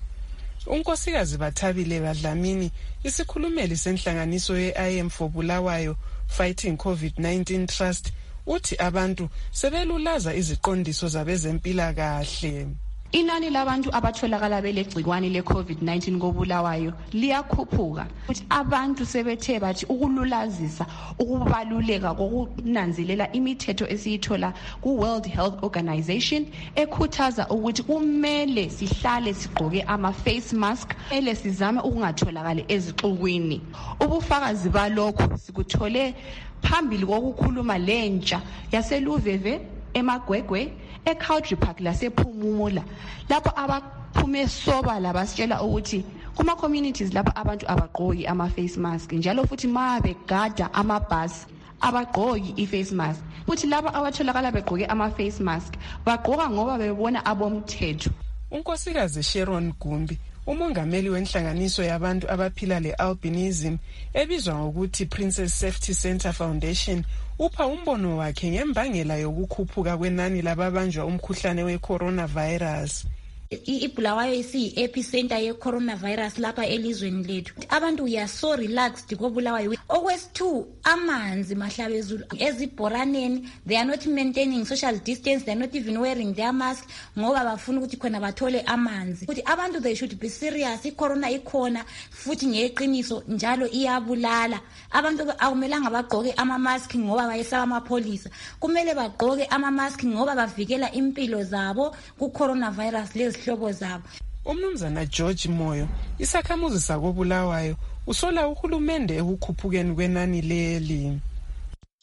Unkosikazi Bathabile Badlamini, isikhulumeli senhlanganiso ye-IM for Bulawayo Fighting COVID-19 Trust, uthi abantu sebelulaza iziqondiso zabezempilakahle. Inani labantu abatholakala belegcikwane le-COVID-19 koBulawayo liyakhuphuka. Ukuthi abantu sebethe bathi ukululazisa ukubaluleka kokunanzelela imithetho esiyithola ku-World Health Organization ekhuthaza ukuthi kumele sihlale sigqoke ama-face mask, ele sizame ukungatholakali ezixukwini. Ubufakazi balokho sikuthole phambili kokukhuluma lentsha yaseLuveve, eMagwegwe, eCountry Park lasePhumula, lapho abaphume sobala basitshela ukuthi kuma-communities lapho abantu abagqoki ama-face mask, njalo futhi ma begada amabhasi abagqoki i-face mask. Futhi laba abatholakala begqoke ama-face mask bagqoka ngoba bebona abomthetho. Unkosikazi Sharon Gumbi, umongameli wenhlanganiso yabantu abaphila le-albinism ebizwa ngokuthi Princess Safety Center Foundation, upha umbono wakhe ngembangela yokukhuphuka kwenani lababanjwa umkhuhlane we-coronavirus. iBulawayo isiyi-epicenter ye-coronavirus lapha elizweni lethu. Abantu we are so relaxed koBulawayo. Okwesi-2, amanzi mahlabezulu ezibhoraneni, they are not maintaining social distance, they are not even wearing their mask ngoba bafuna ukuthi khona bathole amanzi. Futhi abantu they should be serious, icorona ikhona futhi ngeqiniso njalo iyabulala. Abantu akumelanga bagqoke ama-mask ngoba bayesaba amapholisa, kumele bagqoke ama-mask ngoba bavikela impilo zabo ku-coronavirus lezihlobo zabo. Umnumzana George Moyo, isakhamuzi sakoBulawayo, usola uhulumende ekukhuphukeni kwenani leli.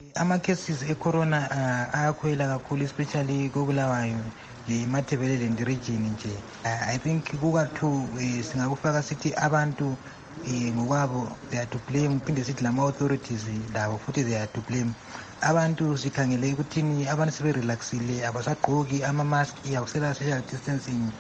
Ama-cases e-corona ayakhwela kakhulu, especially koBulawayo le-Matabeleland region nje. I think kukathu singakufaka sithi abantu ngokwabo they are to blame, phinde sithi lama-authorities labo futhi they are to blame. Abantu sikhangele ukuthini abantu seberelaxile, abasagqoki ama-mask, akusela social distancing,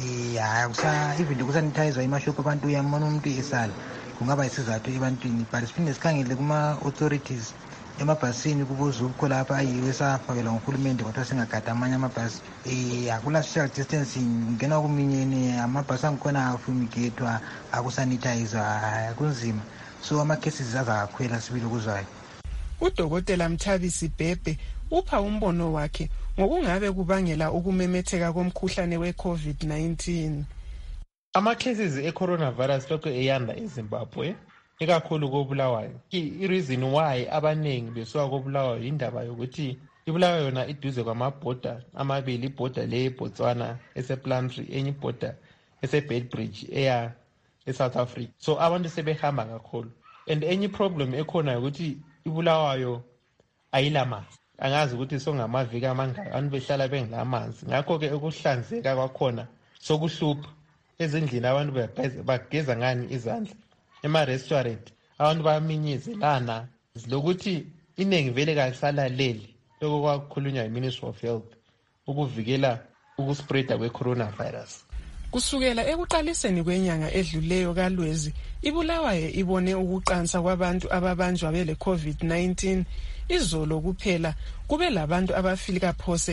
even kusanitizwa imashophu abantu uyambona umuntu esala, kungaba isizathu ebantwini. But siphinde sikhangele kuma-authorities emabhasini kubuza ukho lapha ayiwe safakelwa nguhulumende kodwa singagada amanye amabhasi akula social distancing, ngena kuminyene amabhasi angikhona afumigethwa, akusanitizwa, kunzima. So ama-cases azakhwela sibili okuzwayo. Udokotela Mthabisi Bhebhe upha umbono wakhe ngokungabe kubangela ukumemetheka komkhuhlane we-COVID-19. Ama-cases e-coronavirus lokho eyanda eZimbabwe, ikakhulu koBulawayo. I-reason why abaningi besuka koBulawayo indaba yokuthi iBulawayo yona iduze kwamabhoda amabili, ibhoda le-Botswana esePlantry, enye ibhoda eseBedbridge eya eSouth Africa. So abantu sebehamba kakhulu. And enye problem ekhona ukuthi iBulawayo ayilamanzi. Angazi ukuthi songamaviki amangaki abantu behlala bengelamanzi. Ngakho-ke ukuhlanzeka kwakhona sokuhlupha. Ezindlini abantu bageza ngani izandla. Ema-restaurant abantu bayaminyezelana. Lokuthi iningi vele kalisalaleli lokho kwakhulunywa yi-Ministry of Health ukuvikela ukuspreada kwe-coronavirus. Kusukela ekuqaliseni kwenyanga edluleyo kaLwezi, iBulawayo ibone ukuqansa kwabantu ababanjwa bele COVID-19. Izolo kuphela kube labantu abafika phose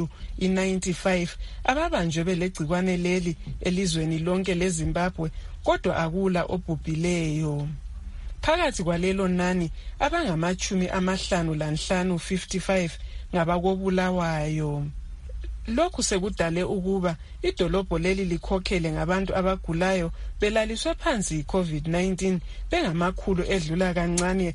195 ababanjwe belegcikwane leli elizweni lonke leZimbabwe, kodwa akula obhubhileyo. Phakathi kwalelo nani abangama-55 55 ngabakoBulawayo. Lokhu sekudale ukuba idolobho leli likhokhele ngabantu abagulayo belaliswe phansi i-COVID-19 bengamakhulu edlula kancane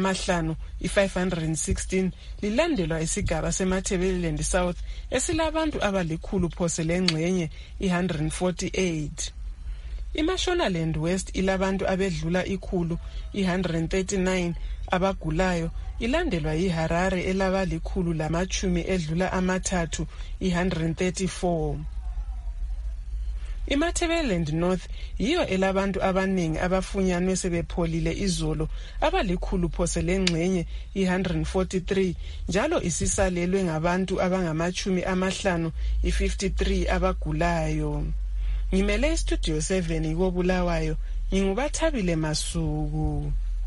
516, lilandelwa isigaba seMatabeleland South esilabantu abalikhulu phose lengxenye 148. IMashonaland West ilabantu abedlula 139 abagulayo, ilandelwa yiHarare elabalikhulu lamachumi edlula amathathu 134. iMatabeleland North yiyo elabantu abaningi abafunyanwe sebepholile izolo abalikhulu phose lengxenye 143, njalo isisalelwe ngabantu abangamachumi 53 abagulayo. Ngimele iStudio 7 koBulawayo, nginguBathabile Masuku.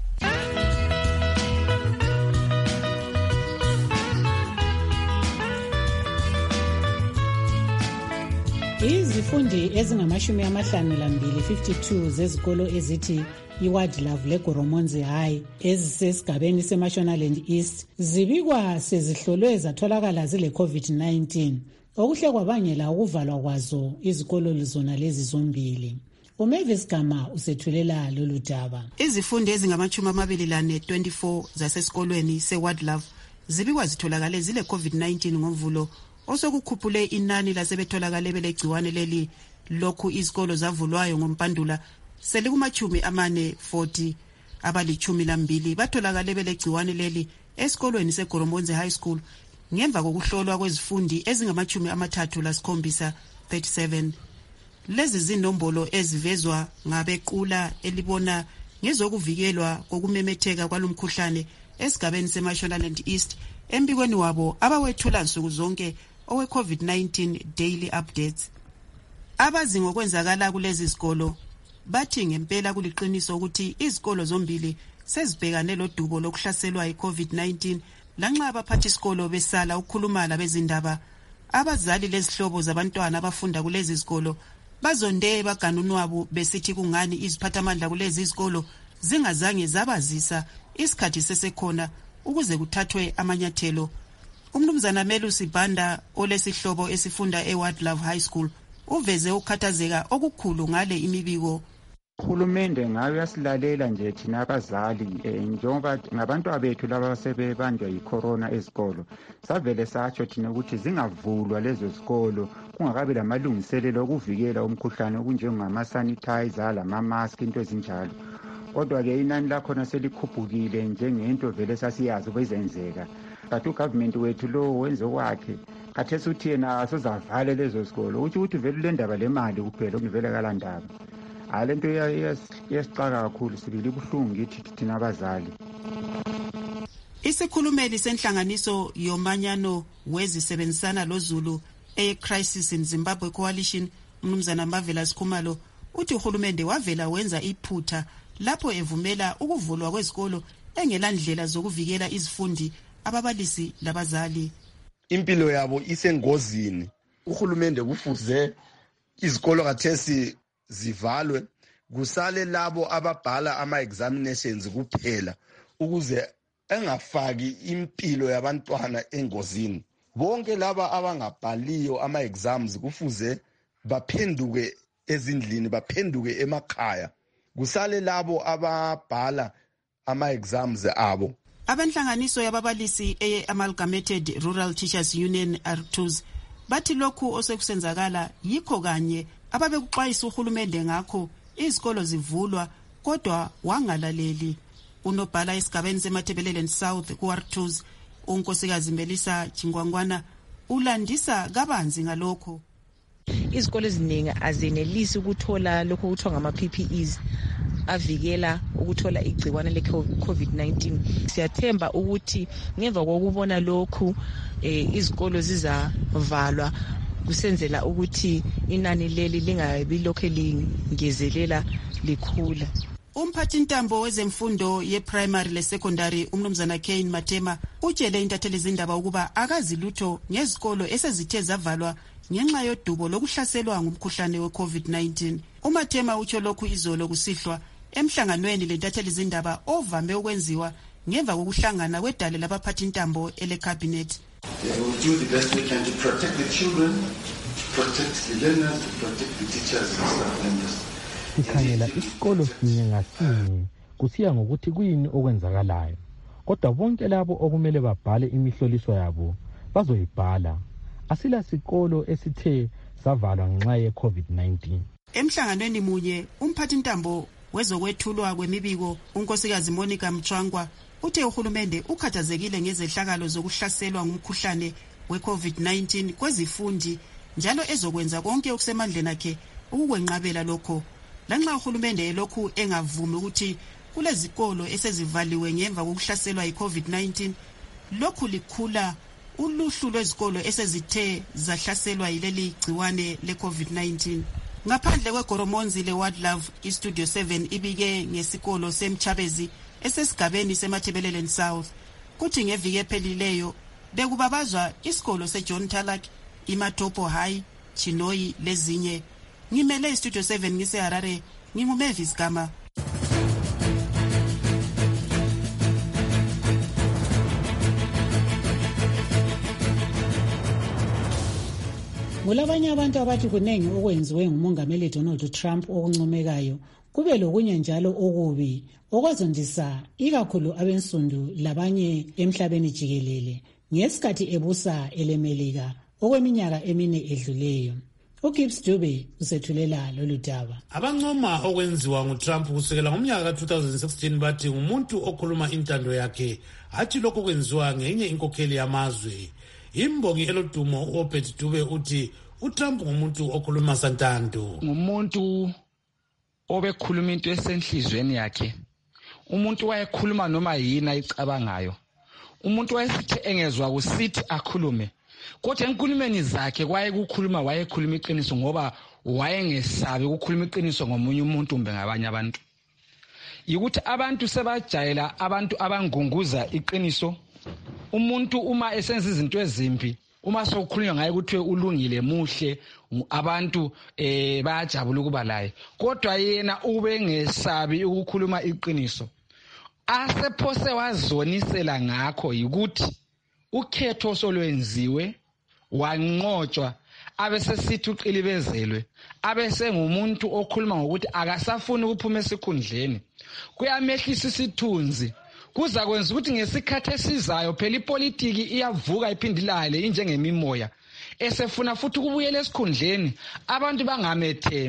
Izifundi ezingama-52 zezikolo ezithi iWildlife leGoromonzi High ezisesigabeni seMashonaland East zibikwa sezihlolwe zatholakala zile COVID-19, okuhle kwabangela ukuvalwa kwazo izikolo zona lezi zombili. uMavis Gama usethulela lolu daba. Izifundi ezingama-24 zasesikolweni seWildlife zibikwa zitholakale zile COVID-19 ngoMvulo, osokukhuphule inani lasebetholakale belegciwane leli. Lokhu izikolo zavulwayo ngoMpandula selikuma-40, abali-12 batholakale belegciwane leli esikolweni seGoromonzi High School ngemva kokuhlolwa kwezifundi ezingama-37 37. Lezi zinombolo ezivezwa ngabequla elibona ngezokuvikelwa kokumemetheka kwalomkhuhlane esigabeni seMashonaland East embikweni wabo abawethula nsuku zonke owe-COVID-19 daily updates. Abazi ngokwenzakala kulezi zikolo bathi ngempela kuliqiniso ukuthi izikolo zombili sezibhekane lodubo lokuhlaselwa yi-COVID-19. Lanxa abaphathi isikolo besala ukukhuluma labezindaba, abazali lezihlobo zabantwana abafunda kulezi zikolo bazonde baganunwabo besithi kungani iziphathamandla kulezi izikolo zingazange zabazisa isikhathi sesekhona ukuze kuthathwe amanyathelo. Umnumzana Melusi Banda olesihlobo esifunda eWildlife High School uveze ukhathazeka okukhulu ngale imibiko. Uhulumende ngayo yasilalela nje thina abazali njengoba ngabantu bethu laba sebebanjwa yicorona ezikolo. Savele satsho thina ukuthi zingavulwa lezo zikolo kungakabi lamalungiselelo okuvikela umkhuhlane okunjengama sanitizer lama mask into ezinjalo. kodwa-ke inani lakhona selikhuphukile njengento vele sasiyazi ubezenzeka. Kanti ugovernment wethu lo wenze kwakhe khathesi uthi yena asozavale lezo zikolo uthi ukuthi vele le ndaba le mali kuphela okuvele kalandaba. Le nto iyasixaka kakhulu, sibili buhlungu ngithi thina abazali. Isikhulumeli senhlanganiso yomanyano wezisebenzisana loZulu e-Crisis in Zimbabwe Coalition, Mnumzana Mavela Sikhumalo, uthi uhulumende wavela wenza iphutha lapho evumela ukuvulwa kwezikolo engelandlela zokuvikela izifundi, ababalisi labazali. Impilo yabo isengozini. Uhulumende kufuze izikolo kathesi zivalwe, kusale labo ababhala ama-examinations kuphela ukuze engafaki impilo yabantwana engozini. Bonke laba abangabhaliyo ama-exams kufuze baphenduke ezindlini, baphenduke emakhaya. Kusale labo ababhala ama-exams abo. Abenhlanganiso yababalisi e-Amalgamated Rural Teachers Union R2s bathi lokhu osekusenzakala yikho kanye ababekuxwayisa uhulumende ngakho izikolo zivulwa kodwa wangalaleli. Unobhala esigabeni seMatabeleland South ku-R2s unkosikazi Melissa Chingwangwana ulandisa kabanzi ngalokho. Izikolo eziningi azenelisi ukuthola lokho kuthiwa ngama-PPEs avikela ukuthola igciwane le-COVID-19. Siyathemba ukuthi ngemva kokubona lokhu izikolo zizavalwa kusenzela ukuthi inani leli lingabi lokho lingezelela likhula. Umphathintambo wezemfundo ye-primary le-secondary uMnumzana Kane Matema utshele intatheli zindaba ukuba akazi lutho ngezikolo esezithe zavalwa ngenxa yodubo lokuhlaselwa ngumkhuhlane we-COVID-19. uMatema utsho lokhu izolo kusihlwa emhlanganweni lentatheli zindaba ovame ukwenziwa ngemva kokuhlangana kwedale labaphathintambo ele-cabinet. We will do the best we can to protect the children, to protect the learners, to protect the teachers and staff members. Sikhangela isikolo sinye ngasinye kusiya ngokuthi kuyini okwenzakalayo, kodwa bonke labo okumele babhale imihloliso yabo bazoyibhala. Asila sikolo esithe savalwa ngenxa ye-COVID-19. Emhlanganweni munye umphathintambo wezokwethulwa kwemibiko unkosikazi Monica Mchwangwa uthe uhulumende ukhathazekile ngezehlakalo zokuhlaselwa ngumkhuhlane we-COVID-19 kwezifundi njalo ezokwenza konke okusemandleni akhe ukukwenqabela lokho. Lanxa uhulumende lokhu engavumi ukuthi kulezikolo esezivaliwe ngemva kokuhlaselwa yi-COVID-19, lokhu likhula uluhlu lwezikolo esezithe zahlaselwa yileli gciwane le-COVID-19. Ngaphandle kweGoromonzi le-Wildlife, iStudio 7 ibike ngesikolo seMchabezi esesigabeni seMatabeleland South. Kuthi ngeviki ephelileyo bekubabazwa isikolo seJohn Talak, iMatopo High, Chinoyi lezinye. Ngimele iStudio 7 ngiseHarare, nginguMavis Gama. Kulabanye abantu abathi kunengi okwenziwe ngumongameli Donald Trump okuncomekayo, kube lokunye njalo okubi okwazondisa ikakhulu abensundu labanye emhlabeni jikelele ngesikhathi ebusa elemelika okweminyaka emine edluleyo. uGibbs Dube usethulela lolu daba. Abancoma okwenziwa nguTrump kusukela ngomnyaka ka-2016 bathi ngumuntu okhuluma intando yakhe, hathi lokho kwenziwa ngenye inkokheli yamazwe. Imbongi elodumo uObed Dube uthi uTrump ngumuntu okhuluma santando. Ngumuntu obekhuluma into esenhlizweni yakhe. Umuntu wayekhuluma noma yini ayicabangayo. Umuntu wayesithi engezwa kusithi akhulume. Kodwa enkulumeni zakhe wayekhuluma iqiniso ngoba wayengesabi ukukhuluma iqiniso ngomunye umuntu kumbe ngabanye abantu. Yikuthi abantu sebajayela abantu abangunguza iqiniso. Umuntu uma esenza izinto ezimbi, uma sokukhulunywa ngaye ukuthi ulungile muhle, abantu bayajabula ukuba laye. Kodwa yena ubengesabi ukukhuluma iqiniso. Asephose wazonisela ngakho yikuthi ukhetho solwenziwe wanqotshwa abesesithi uqilibezelwe abesengumuntu okhuluma ngokuthi akasafuni ukuphuma esikhundleni. Kuyamehlisa isithunzi. Kuza kwenza ukuthi ngesikhathi esizayo phela ipolitiki iyavuka iphindilale injengemimoya. Esefuna futhi ukubuyela esikhundleni abantu bangamethembi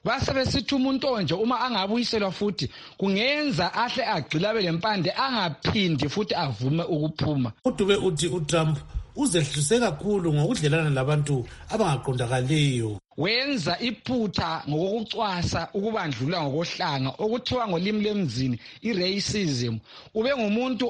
basebesithi umuntu onje uma angabuyiselwa futhi kungenza ahle agxila lempande angaphindi futhi avume ukuphuma. uDube uthi uTrump uzehlise kakhulu ngokudlelana labantu abangaqondakaliyo. Wenza iphutha ngokucwasa ukubandlula ngokohlanga okuthiwa ngolimi lemzini i-racism. Ube ngumuntu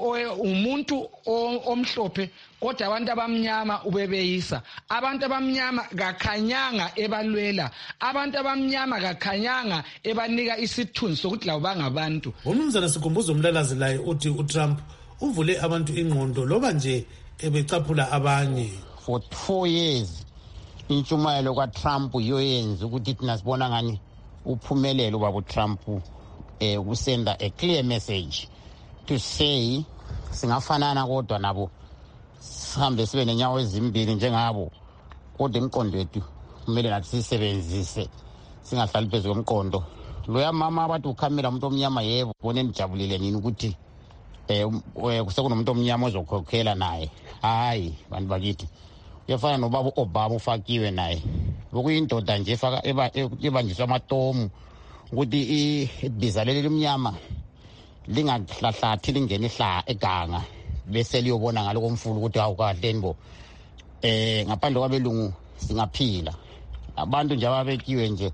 omhlophe kodwa abantu abamnyama ubebeyisa. Abantu abamnyama kakhanyanga ebalwela. Abantu abamnyama kakhanyanga ebanika isithunzi sokuthi labo bangabantu. Umnumzana Sikhumbuzo Mlalazi laye uthi uTrump uvule abantu ingqondo loba nje ebecaphula abanye. For 4 years intshumayelo kwaTrump yoyenza ukuthi thina sibona ngani uphumelele ubaba uTrump ukusenda a clear message to say singafanana kodwa nabo sihambe sibe nenyawo ezimbili njengabo kodwa imqondo yethu kumele nathi sisebenzise singahlali phezu komqondo. Loya mama abathi ukhamela umuntu omnyama yebo boneni jabulile nini ukuthi kusekunomuntu omnyama ozokhokhela naye. Hayi bantu bakithi uyafana nobaba Obama ufakiwe naye bokuyindoda nje ebanjiswa amatomu ukuthi ibhiza leli limnyama lingahlahlathi lingene eganga bese liyobona ngaloko mfulu ukuthi awukahle nibo ngaphandle kwabelungu singaphila abantu nje ababekiwe nje.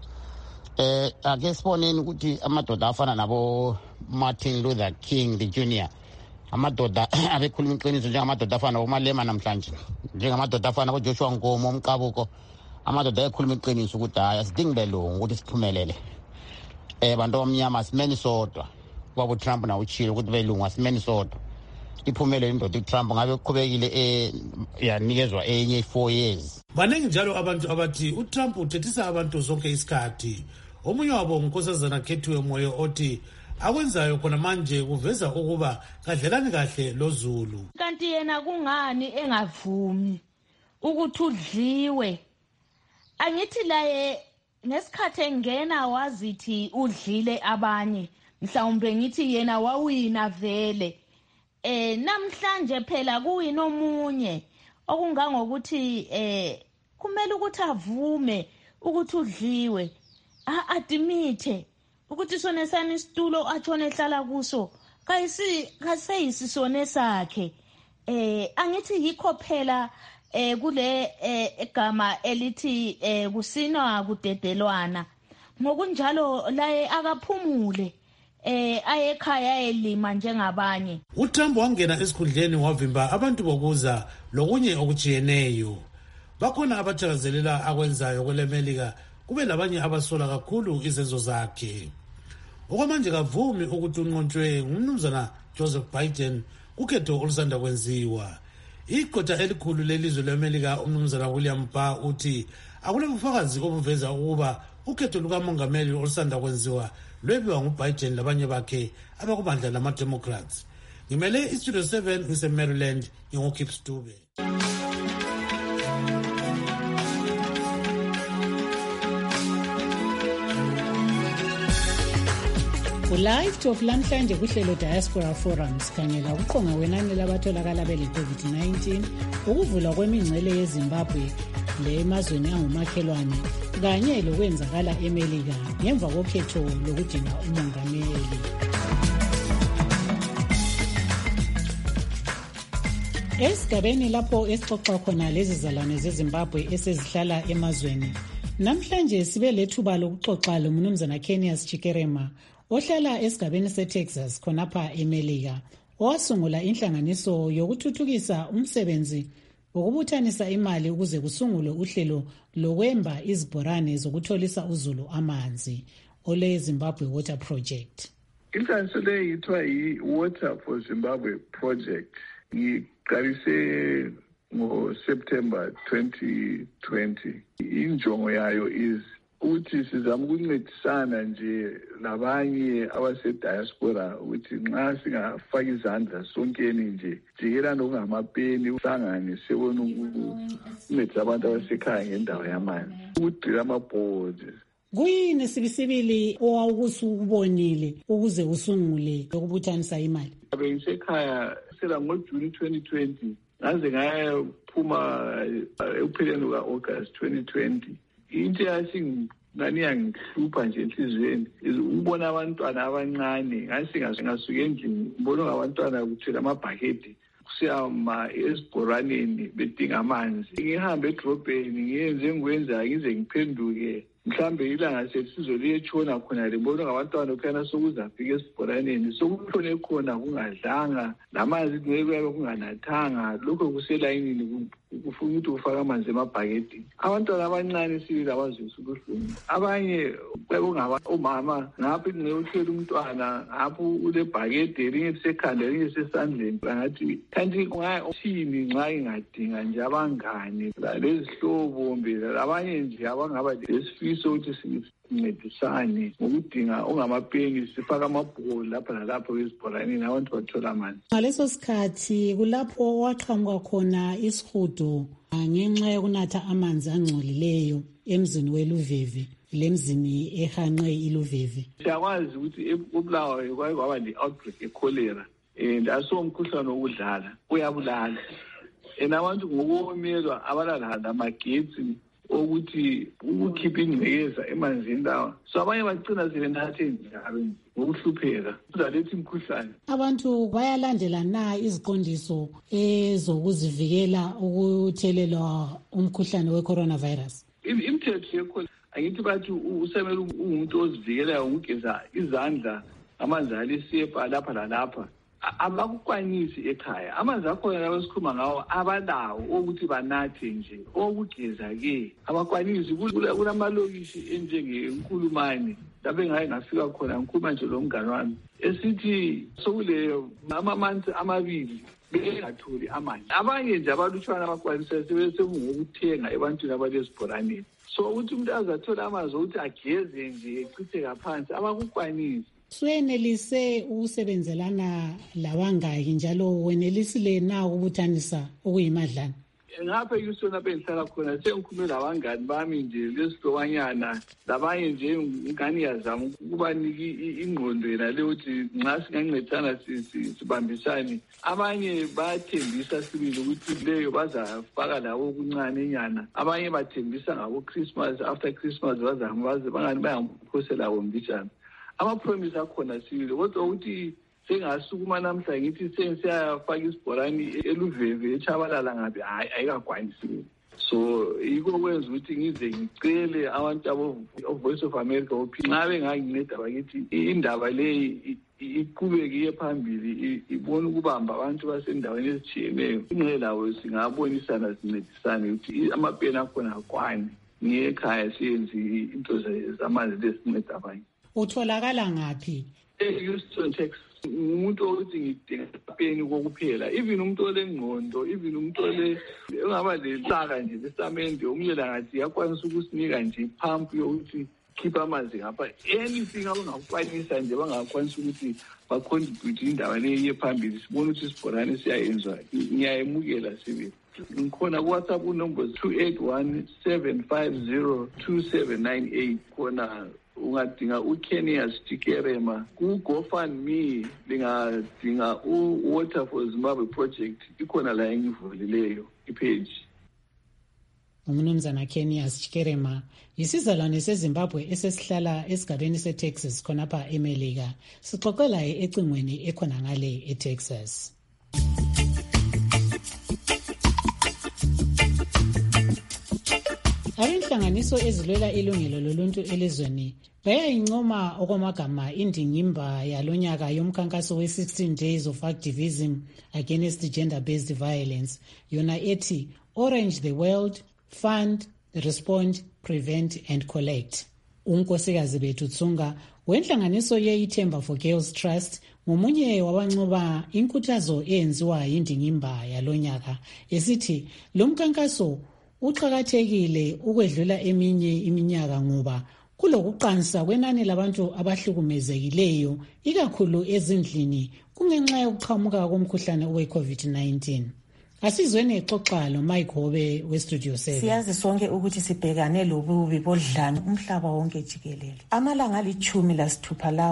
Ake siboneni ukuthi amadoda afana nabo Martin Luther King the Jr. amadoda abekhuluma iqiniso njengamadoda afana uMalema namhlanje njengamadoda afana uJoshua Nkomo umqabuko amadoda ekhuluma iqiniso ukuthi hayi asidingi belungu ukuthi siphumelele. Bantu abamnyama simeni sodwa kwabo Trump na uchilo ukuthi belungu asimeni sodwa iphumelele indoda uTrump ngabe uqhubekile yanikezwa enye 4 years. Baningi njalo abantu abathi uTrump uthethisa abantu zonke isikhathi. Omunye wabo uNkosazana Khethiwe Moyo othi akwenzayo khona manje kuveza ukuba kadlelani kahle loZulu. Kanti yena kungani engavumi ukuthi udliwe? Angithi laye nesikhathi engena wazithi udlile abanye. Mhlawumbe ngithi yena wawina vele. Namhlanje phela kuwina omunye okungangokuthi kumele ukuthi avume ukuthi udliwe. Admit ukuthi sona sani isitulo atshone ehlala kuso kaseyisisone sakhe. Angithi yikho phela kule egama elithi kusinwa kudedelwana. Ngokunjalo laye akaphumule aye ekhaya elima njengabanye. uTrump wangena esikhundleni wavimba abantu bokuza lokunye okujiyeneyo. Bakhona abathakazelela akwenzayo kwelemelika kube labanye abasola kakhulu izenzo zakhe. Okwamanje kavumi ukuthi unqontshwe ngumnumzana Joseph Biden kukhetho olusanda kwenziwa. Iqotha elikhulu lelizwe leMelika umnumzana William Barr uthi akulobufakazi obuveza ukuba ukhetho lukamongameli olusanda kwenziwa lwebiwa nguBiden labanye bakhe abakubandla lama-Democrats. Ngimele iStudio 7 ngise-Maryland nginguKips Dube. Ulive Talk lamhlanje kuhlelo Diaspora Forums khangela ukuqonga kwenani labatholakala bele-COVID-19, ukuvulwa kwemingcele yeZimbabwe le-emazweni angumakhelwane kanye lokwenzakala eMelika ngemva kokhetho lokudinga umongameli. Esigabeni lapho esixoxa khona lezi zalwane zeZimbabwe esezihlala emazweni, namhlanje sibe lethuba lokuxoxa lomnumzana Kenias Chikerema ohlala esigabeni seTexas khonapha eMelika, owasungula inhlanganiso yokuthuthukisa umsebenzi ukubuthanisa imali ukuze kusungulwe uhlelo lokwemba izibhorane zokutholisa uzulu amanzi ole Zimbabwe Water Project. Inhlanganiso leyi yithiwa yi-Water for Zimbabwe Project. Ngiqalise ngoSeptember 2020. Injongo yayo is ukuthi sizama ukuncedisana nje labanye abasediaspora ukuthi nxa singafaka izandla sonkeni nje jikelana okungamapeni uhlangane sebona ukuncedisa abantu abasekhaya ngendawo yamanzi ukudila amabhodi. Kuyini sibisibili owawukusubonile ukuze usungule ukubuthanisa imali? Bengisekhaya sela ngoJuni 2020 ngaze ngayaphuma ekupheleni kuka-August 2020. Into yasingiqeda ngani yangihlupha nje enhliziyweni ukubona abantwana abancane ngasuke endlini ngibona ngabantwana kuthela amabhakede kusiyama esibhoraneni bedinga amanzi. Ngihambe edrobheni ngiyenze ngikwenza ngize ngiphenduke mhlambe ilanga sesizo liyetshona khona libona ngabantwana kukhanya sokuzafika esibhoraneni sokuhlone khona kungadlanga namanzi ngeke kuyabe kunganathanga lokho kuselayinini kufuna ukuthi ufake amanzi emabhakedeni. Abantwana abancane sibili abazwisa ubuhlungu. Abanye kungaba omama ngapha ngiyotshela umntwana ngapha ule bhakede elinye lisekhanda elinye lisesandleni ngathi kanti uthini nxa ingadinga nje abangane lezihlobo mbela abanye nje abangaba lesifiso ukuthi sincedisane ngokudinga ongamapeni sifaka amabhuko lapha nalapho ezibhoraneni abantu bathola amanzi. Ngaleso sikhathi kulapho waqhamuka khona isihudo ngenxa yokunatha amanzi angcolileyo emzini weLuveve lemzini ehanqe iLuveve. Siyakwazi ukuthi eBulawayo kwake kwaba le-outbreak echolera and asomkhuhlane wokudlala uyabulala abantu ngokuwomelwa abalala amagetsi ukuthi ukukhipha ingcekeza emanzini lawa so abanye bagcina sebenathe njalo ngokuhlupheka kuzaletha imikhuhlane. Abantu bayalandela na iziqondiso ezokuzivikela ukuthelelwa umkhuhlane we-coronavirus? Imithetho yekhona angithi bathi usemele umuntu ozivikelayo ukugeza izandla amanzi alisepha lapha lalapha abakukwanisi ekhaya amanzi akhona lawo esikhuluma ngawo abalawo ukuthi banathe nje okugeza-ke abakwanisi kulamalokishi enjengenkulumane lapho engaye ngafika khona ngikhuluma nje lo mngane wami esithi sokuleyo amamanzi amabili bengatholi amanzi. Abanye nje abalutshwana abakwanisa sebengokuthenga ebantwini abalezibhoraneni so ukuthi umuntu azathola amanzi ukuthi ageze nje echitheka phansi abakukwanisi. Suyenelise ukusebenzelana labangaki njalo wenelisile na ukubuthanisa okuyimadlana? Ngapha yusona bengihlala khona sengikhulume labangani bami nje lesihlobanyana labanye nje ngani yazama ukubanika ingqondo yena le ukuthi nxa singancedisana sibambisane. Abanye bathembisa sibili ukuthi leyo bazafaka lawo okuncane nyana. Abanye bathembisa ngabo Christmas, after Christmas baze bangani bayangiphosela wombijana. Ama-promise akhona sibili kodwa ukuthi sengasukuma namhla ngithi sengiyafaka isibhorani eLuveve eChabalala ngabe ayikakwanisi. So yiko kwenza ukuthi ngize ngicele abantu abo-Voice of America nxa benganginceda bakithi indaba leyi iqhubeke iye phambili ibone ukubamba abantu basendaweni ezitshiyeneyo. Inxe lawo singabonisana sincedisane ukuthi amapeni akhona akwane ngekhaya siyenze into zamanzi lesinceda abanye. Utholakala ngaphi? Houston, Texas. Umuntu ukuthi ngidinga ipeni kokuphela even umuntu olengqondo even umuntu engaba lesaka nje lesamende umyela ngathi yakwanisa ukusinika nje iphampu yokuthi khipha amanzi ngapha anything abangakwanisa nje bangakwanisa ukuthi bacontribute indaba leyo yephambili sibone ukuthi isibhorane siyayenzwa ngiyayemukela sibili. Ngikhona kuWhatsApp unomber 2817502798 khona ungadinga uKenias Chikerema ku-GoFundMe lingadinga Water for Zimbabwe project ikhona la engivulileyo ipage. Umnumzana Kenias Chikerema yisizalwane seZimbabwe esesihlala esigabeni seTexas khonapha eMelika. Sixoxela ecingweni ekhona ngale eTexas. Abenhlanganiso ezilwela ilungelo loluntu elizweni bayayincoma okwamagama indingimba yalonyaka yomkhankaso we-16 Days of Activism Against Gender-Based Violence yona ethi Orange the World, Fund, Respond, Prevent and Collect. uNkosikazi Bethu Tsunga wenhlanganiso ye-Ithemba for Girls Trust ngomunye wabancoba inkuthazo eyenziwa yindingimba yalonyaka esithi lo mkhankaso uqhakathekile ukwedlula eminye iminyaka ngoba kulokuqansa kwenani labantu abahlukumezekileyo ikakhulu ezindlini kungenxa yokuqhamuka komkhuhlane we-COVID-19. Asizweni ixoxa lo Mike Hobe weStudio 7. Siyazi sonke ukuthi sibhekane lobubi bodlame umhlaba wonke jikelele. Amalanga 16 lawa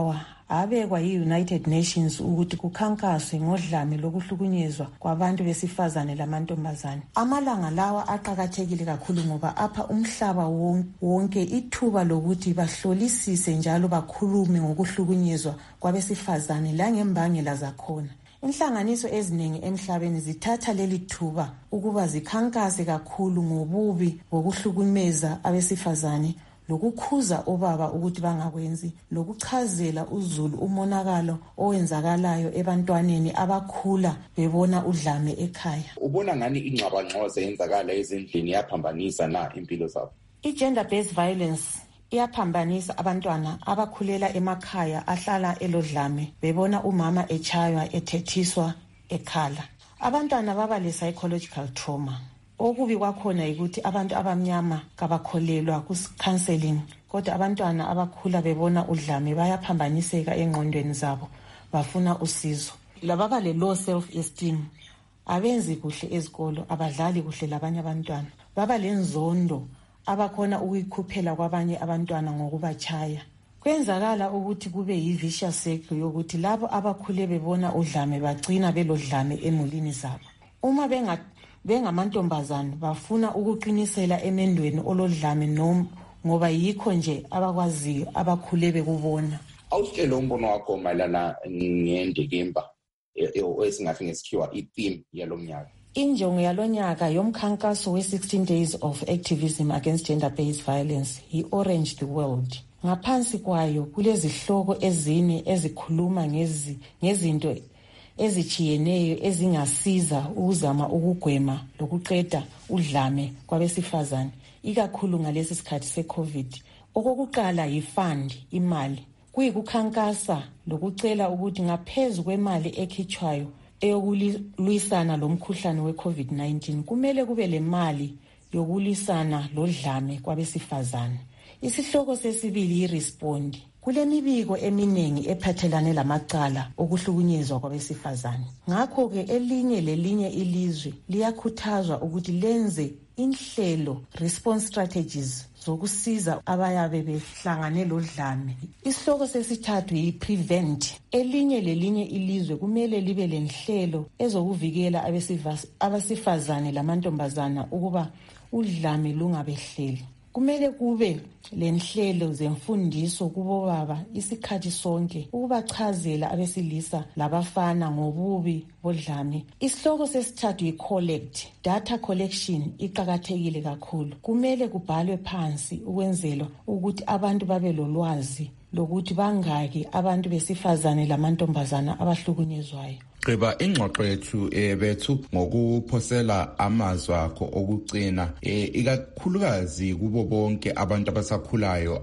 abekwa yi-United Nations ukuthi kukhankaswe ngodlame lokuhlukunyezwa kwabantu besifazane lamantombazane. Amalanga lawa aqakathekile kakhulu ngoba apha umhlaba wonke ithuba lokuthi bahlolisise njalo bakhulume ngokuhlukunyezwa kwabesifazane langembangela zakhona. Inhlanganiso eziningi emhlabeni zithatha leli thuba ukuba zikhankase kakhulu ngobubi bokuhlukumeza abesifazane, lokukhuza obaba ukuthi bangakwenzi, lokuchazela uzulu umonakalo owenzakalayo ebantwaneni abakhula bebona udlame ekhaya. Ubona ngani ingxabangxoza yenzakala ezindlini yaphambanisa na impilo zabo? I-gender based violence iyaphambanisa abantwana abakhulela emakhaya ahlala elodlame bebona umama echaywa, ethethiswa, ekhala. Abantwana baba le-psychological trauma. Okubi kwakhona ukuthi abantu abamnyama kabakholelwa ku-counseling, kodwa abantwana abakhula bebona udlame bayaphambaniseka engqondweni zabo, bafuna usizo. Lababa le-low self-esteem, abenzi kuhle ezikolo, abadlali kuhle labanye abantwana, baba lenzondo abakhona ukuyikhuphela kwabanye abantwana ngokubachaya. Kwenzakala ukuthi kube yi-vicious cycle yokuthi labo abakhule bebona udlame bagcina belodlame emulini zabo. Uma bengamantombazane bafuna ukuqinisela emendweni olodlame ngoba yikho nje abakwaziyo abakhule bekubona. Awusitshele umbono wakho mayelana ngendikimba esingathi ngesikhiwa i-theme yalo mnyaka. Injongo yalonyaka yomkhankaso we-16 Days of Activism Against Gender-Based Violence yi-Orange the World. Ngaphansi kwayo kulezihloko ezine ezikhuluma ngezinto ezichiyeneyo ezingasiza ukuzama ukugwema lokuqeda udlame kwabesifazane, ikakhulu ngalesi sikhathi se-COVID. Okokuqala yi-fund, imali. Kuyikukhankasa lokucela ukuthi ngaphezu kwemali ekhitshwayo eyokulwisana lomkhuhlane we-COVID-19 kumele kube le mali yokulwisana lodlame kwabesifazane. Isihloko sesibili yi-respond. Kulemibiko eminingi ephathelane lamacala okuhlukunyezwa kwabesifazane. Ngakho-ke elinye lelinye ilizwe liyakhuthazwa ukuthi lenze inhlelo, response strategies, zokusiza abayabe behlangane lodlame. Isihloko sesithathu yi-prevent. Elinye lelinye ilizwe kumele libe lenhlelo ezokuvikela abesifazane lamantombazana ukuba udlame lungabehleli. Kumele kube lenhlelo zemfundiso kubo baba isikhathi sonke ukubachazela abesilisa labafana ngobubi bodlame. Isihloko sesithathu yi-collect. Data collection iqakathekile kakhulu. Kumele kubhalwe phansi ukwenzela ukuthi abantu babe lolwazi lokuthi bangaki abantu besifazane lamantombazana abahlukunyezwayo. Gqiba ingxoxo yethu bethu ngokuphosela amazwi akho okugcina ikakhulukazi kubo bonke abantu abasakhulayo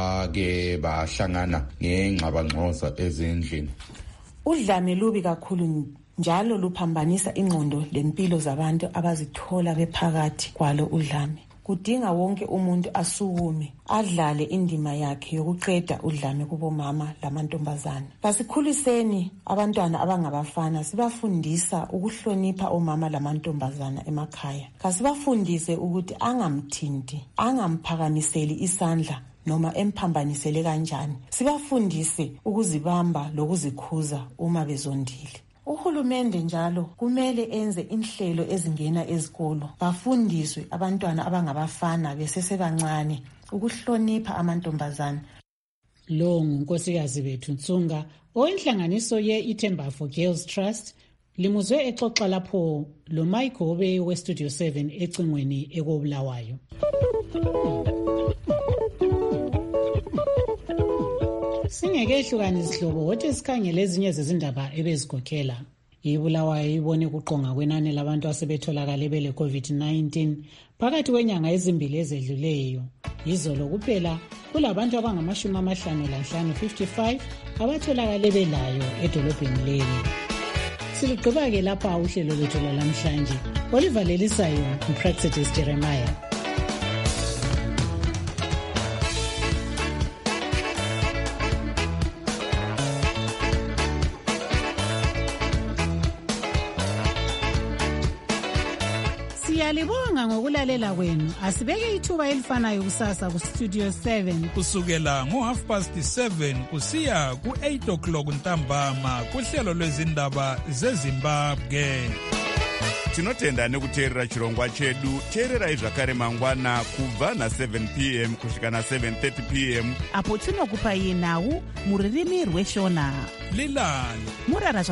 abake bahlangana ngengxabangxoza ezindlini. Udlame lubi kakhulu njalo luphambanisa ingqondo lempilo zabantu abazithola bephakathi kwalo udlame. Kudinga wonke umuntu asukume adlale indima yakhe yokuqeda udlame kubomama lamantombazane. Kasikhuliseni abantwana abangabafana, sibafundisa ukuhlonipha omama lamantombazana emakhaya. Kasibafundise ukuthi angamthinti, angamphakamiseli isandla noma emphambanisele kanjani. Sibafundise ukuzibamba lokuzikhuza uma bezondile. Uhulumende njalo kumele enze inhlelo ezingena ezikolo, bafundiswe abantwana abangabafana besesebancane ukuhlonipha amantombazane. Lo ngunkosikazi bethu Ntsunga oyinhlanganiso ye-Ithemba for Girls Trust. Limuzwe exoxa lapho lo Mike Obe we-Studio 7 ecingweni ekobulawayo. Singekehlukani izihlobo wothi sikhangele ezinye zezindaba ebezikhokhela. iBulawayo ibone kuqonga kwenani labantu asebetholakale bele COVID-19 phakathi kwenyanga ezimbili ezedluleyo. Izolo kuphela kulabantu abangama55 55 abatholakale belayo edolobheni leli. Siligqiba-ke lapha uhlelo lwethu lwalamhlanje olivalelisayo uPractice Jeremiah. Siyalibonga ngokulalela kwenu. Asibeke ithuba elifanayo kusasa ku Studio 7 kusukela ngo7:30 kusiya ku8 o'clock ntambama kuhlelo lwezindaba zeZimbabwe. Tinotenda nekuteerera chirongwa chedu. Teererai zvakare mangwana kubva na7 p.m. kusvika na7:30 p.m. apo tinokupai nhau muririmi rweshona. Lilani murara